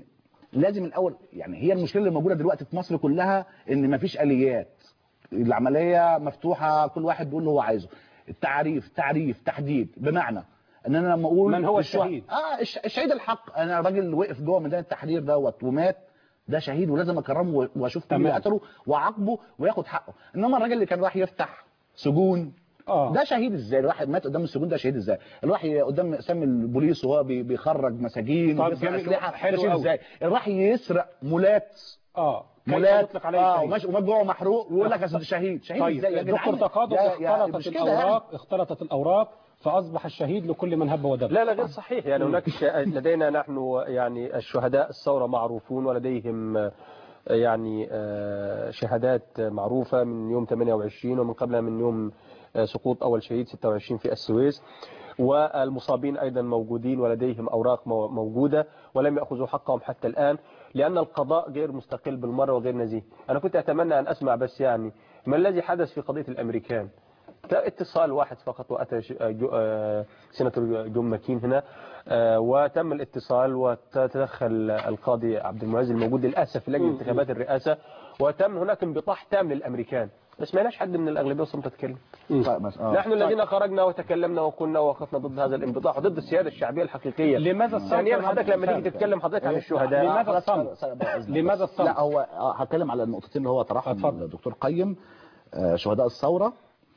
لازم الاول يعني هي المشكله اللي موجوده دلوقتي في مصر كلها ان مفيش اليات، العمليه مفتوحه كل واحد بيقول اللي هو عايزه. التعريف تعريف تحديد، بمعنى ان انا لما اقول من هو الشهيد؟ الشهيد؟ اه الش- الشهيد الحق، انا راجل وقف جوه ميدان التحرير دوت ومات، ده شهيد ولازم اكرمه واشوف كل اللي تمام. قتله واعاقبه وياخد حقه. انما الراجل اللي كان راح يفتح سجون آه. ده شهيد ازاي؟ الواحد مات قدام السجون ده شهيد ازاي؟ الواحد قدام اقسام البوليس وهو بي- بيخرج مساجين طب وبيسرق جميل. اسلحه حلو ده شهيد أوي. ازاي؟ الراح يسرق مولات اه كيف مولات نطلق عليه اه شهيد؟ وماشي ومات جوه محروق ويقول لك اصل ده شهيد، شهيد طيب ازاي يا دكتور جدعان؟ تقادم، يا- يا- اختلطت مش كده يعني. الاوراق اختلطت الاوراق فاصبح الشهيد لكل من هب ودب. لا لا غير صحيح، يعني هناك ش- لدينا نحن يعني الشهداء الثورة معروفون ولديهم آه، يعني آه، شهادات معروفة من يوم ثمانية وعشرين ومن قبلها من يوم آه، سقوط أول شهيد ستة وعشرين في السويس، والمصابين أيضا موجودين ولديهم أوراق مو- موجودة ولم يأخذوا حقهم حتى الآن، لأن القضاء غير مستقل بالمرة وغير نزيه. أنا كنت أتمنى أن أسمع بس يعني ما الذي حدث في قضية الأمريكان. اتصال واحد فقط وأتى ش- جو- آه، سيناتور جون ماكين هنا آه، وتم الاتصال وتدخل القاضي عبد المعز الموجود للأسف في لجنة انتخابات الرئاسة، وتم هناك انبطاح تام للأمريكان. بس ما لناش حد من الأغلبية الصمت تتكلم. نحن الذين خرجنا وتكلمنا وقلنا ووقفنا ضد هذا الانبطاح وضد السيادة الشعبية الحقيقية. لماذا الصمت؟ ثانيا حضرتك لما تيجي تتكلم حضرتك عن الشهداء لماذا الصمت؟ لماذا الصمت؟ لا هو آه، هتكلم على النقطتين اللي هو طرحهم الدكتور قيم. آه، شهداء الثوره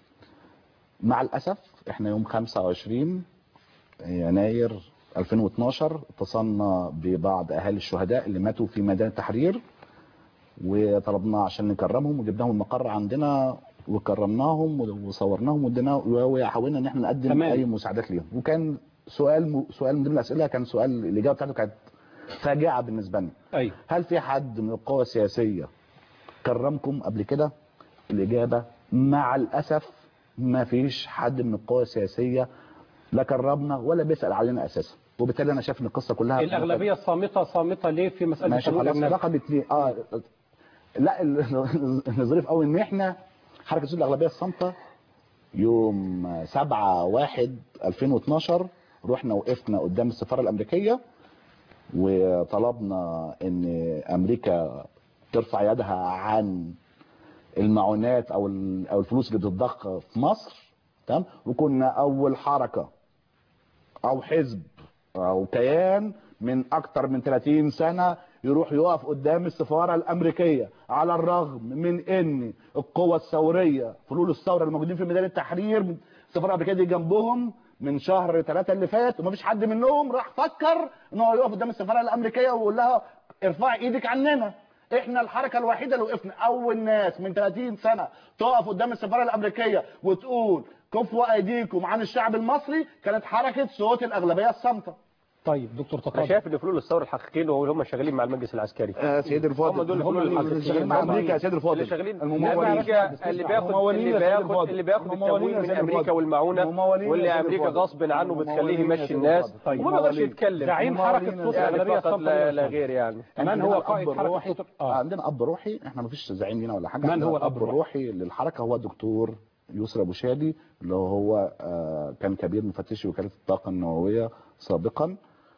مع الاسف احنا يوم خمسة وعشرين يناير ألفين واثناشر اتصلنا ببعض اهالي الشهداء اللي ماتوا في ميدان التحرير وطلبنا عشان نكرمهم وجبناهم المقر عندنا وكرمناهم وصورناهم وادينا وحاولنا ان احنا نقدم تمام. اي مساعدات ليهم. وكان سؤال م... سؤال من ضمن الاسئله كان سؤال الاجابه بتاعته كانت فاجعه بالنسبه لنا. أيوة. هل في حد من القوى السياسيه كرمكم قبل كده؟ الاجابه مع الاسف ما فيش حد من القوى السياسيه لا كرمنا ولا بيسال علينا اساسا. وبالتالي انا شايف ان القصه كلها الأغلبية الصامتة صامتة ليه في مسألة ماشي قانون خلاص. الأجنبي؟ رقم اثنين اه لا ال- الظريف قوي ان احنا حركه سود الاغلبيه الصامته يوم سبعة واحد ألفين واثناشر رحنا وقفنا قدام السفاره الامريكيه وطلبنا ان امريكا ترفع يدها عن المعونات او ال- او الفلوس اللي بتتضخ في مصر. تمام. وكنا اول حركه او حزب او كيان من اكتر من ثلاثين سنه يروح يقف قدام السفاره الامريكيه، على الرغم من ان القوى الثوريه فلول الثوره الموجودين في ميدان التحرير السفاره الامريكيه دي جنبهم من شهر ثلاثة اللي فات، ومفيش حد منهم راح فكر ان هو يقف قدام السفاره الامريكيه ويقول لها ارفعي ايدك عننا. احنا الحركه الوحيده اللي وقفنا اول ناس من ثلاثين سنه تقف قدام السفاره الامريكيه وتقول كفوا ايديكم عن الشعب المصري كانت حركه صوت الاغلبيه الصامته. طيب دكتور انا شايف ان فلول الثوره الحقيقيين هم شغالين مع المجلس العسكري. آه سيد الفاضل هم دول الفلول اللي شغالين مع امريكا يا سيد الفاضل. اللي شغالين الممولين امريكا اللي بياخد اللي بياخد اللي بياخد التمويل من امريكا والمعونه واللي امريكا غصب عنه بتخليه يمشي الناس وما بيقدرش يتكلم. زعيم حركه صوت الاغلبيه الصامته لا, لا غير يعني. من هو قائد حركه صوت آه. عندنا اب روحي، احنا ما فيش زعيم لينا ولا حاجه. من هو الاب الروحي للحركه هو الدكتور يسرى ابو شادي اللي هو آه كان كبير مفتشي وكاله الطاقه النوويه سابقا.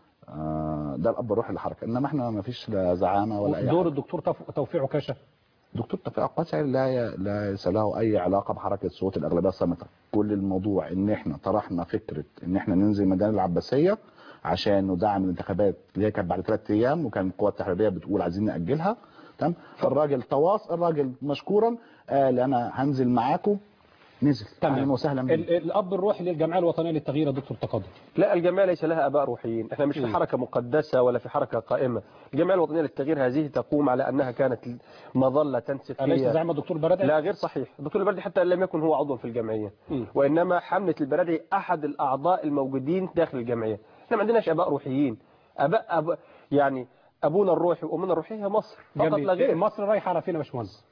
آه ده الاب الروحي للحركه، انما احنا ما فيش لا زعامه ولا اي دور الدكتور توفيق عكاشه. دكتور توفيق عكاشه لا لا ليس له اي علاقه بحركه صوت الاغلبيه الصامته. كل الموضوع ان احنا طرحنا فكره ان احنا ننزل ميدان العباسيه عشان ندعم الانتخابات اللي هي كانت بعد ثلاث ايام، وكان القوى التحريريه بتقول عايزين ناجلها. تمام. الراجل تواصل، الراجل مشكورا قال انا هنزل معاكم، نزل. تمام. وسهلا. الاب الروحي للجمعيه الوطنيه للتغيير يا دكتور تقدم. لا الجمعيه ليس لها اباء روحيين، احنا مش في حركه مقدسه ولا في حركه قائمه. الجمعيه الوطنيه للتغيير هذه تقوم على انها كانت مظله تنسف أليس زعيم الدكتور البرادعي؟ لا غير صحيح، الدكتور البرادعي حتى لم يكن هو عضوا في الجمعيه، م. وانما حمله البرادعي احد الاعضاء الموجودين داخل الجمعيه. احنا ما عندناش اباء روحيين. اباء أب... يعني ابونا الروحي وامنا الروحيه هي مصر فقط لا غير. مصر رايحه على فين يا باشمهندس؟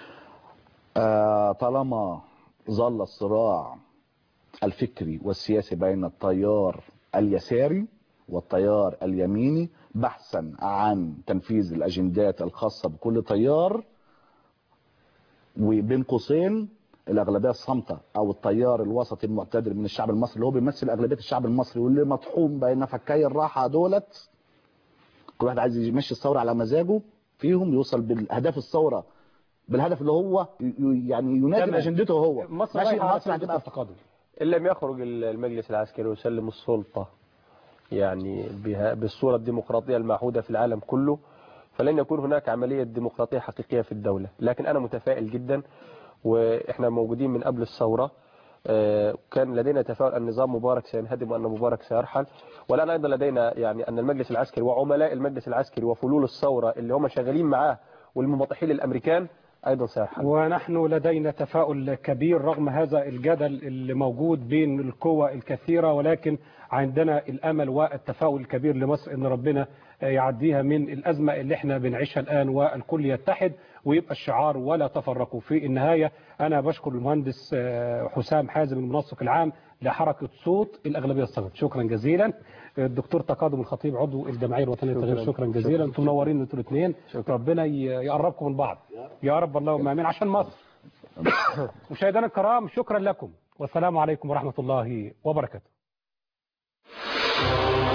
آه طالما ظل الصراع الفكري والسياسي بين التيار اليساري والتيار اليميني بحثا عن تنفيذ الأجندات الخاصة بكل تيار، وبين قوسين الأغلبية الصامتة أو التيار الوسطي المعتدل من الشعب المصري اللي هو بيمثل أغلبية الشعب المصري واللي مطحون بين فكي الراحة دولت، كل واحد عايز يمشي الثوره على مزاجه فيهم، يوصل بالاهداف الثوره بالهدف اللي هو يعني يناسب اجندته هو. مصر ماشي، رايحة مصر على هتبقى التقدم. إن لم يخرج المجلس العسكري ويسلم السلطة يعني بها بالصورة الديمقراطية المعهودة في العالم كله، فلن يكون هناك عملية ديمقراطية حقيقية في الدولة. لكن أنا متفائل جدا، وإحنا موجودين من قبل الثورة، كان لدينا تفاؤل أن نظام مبارك سينهدم وأن مبارك سيرحل، والآن أيضا لدينا يعني أن المجلس العسكري وعملاء المجلس العسكري وفلول الثورة اللي هم شغالين معاه والمنبطحين الأمريكان أيضا سيرحل. ونحن لدينا تفاؤل كبير رغم هذا الجدل اللي موجود بين القوى الكثيرة، ولكن عندنا الأمل والتفاؤل الكبير لمصر أن ربنا يعديها من الأزمة اللي احنا بنعيشها الآن، والكل يتحد ويبقى الشعار ولا تفرقوا. في النهاية أنا بشكر المهندس حسام حازم المنسق العام لحركة صوت الأغلبية الصغيرة، شكرا جزيلا. الدكتور تقادم الخطيب عضو الجمعية الوطنية للتغيير، شكرا جزيلا. انتم منورين انتوا الاثنين، ربنا يقربكم من بعض يا رب، اللهم امين عشان مصر. مشاهدينا الكرام، شكرا لكم والسلام عليكم ورحمة الله وبركاته.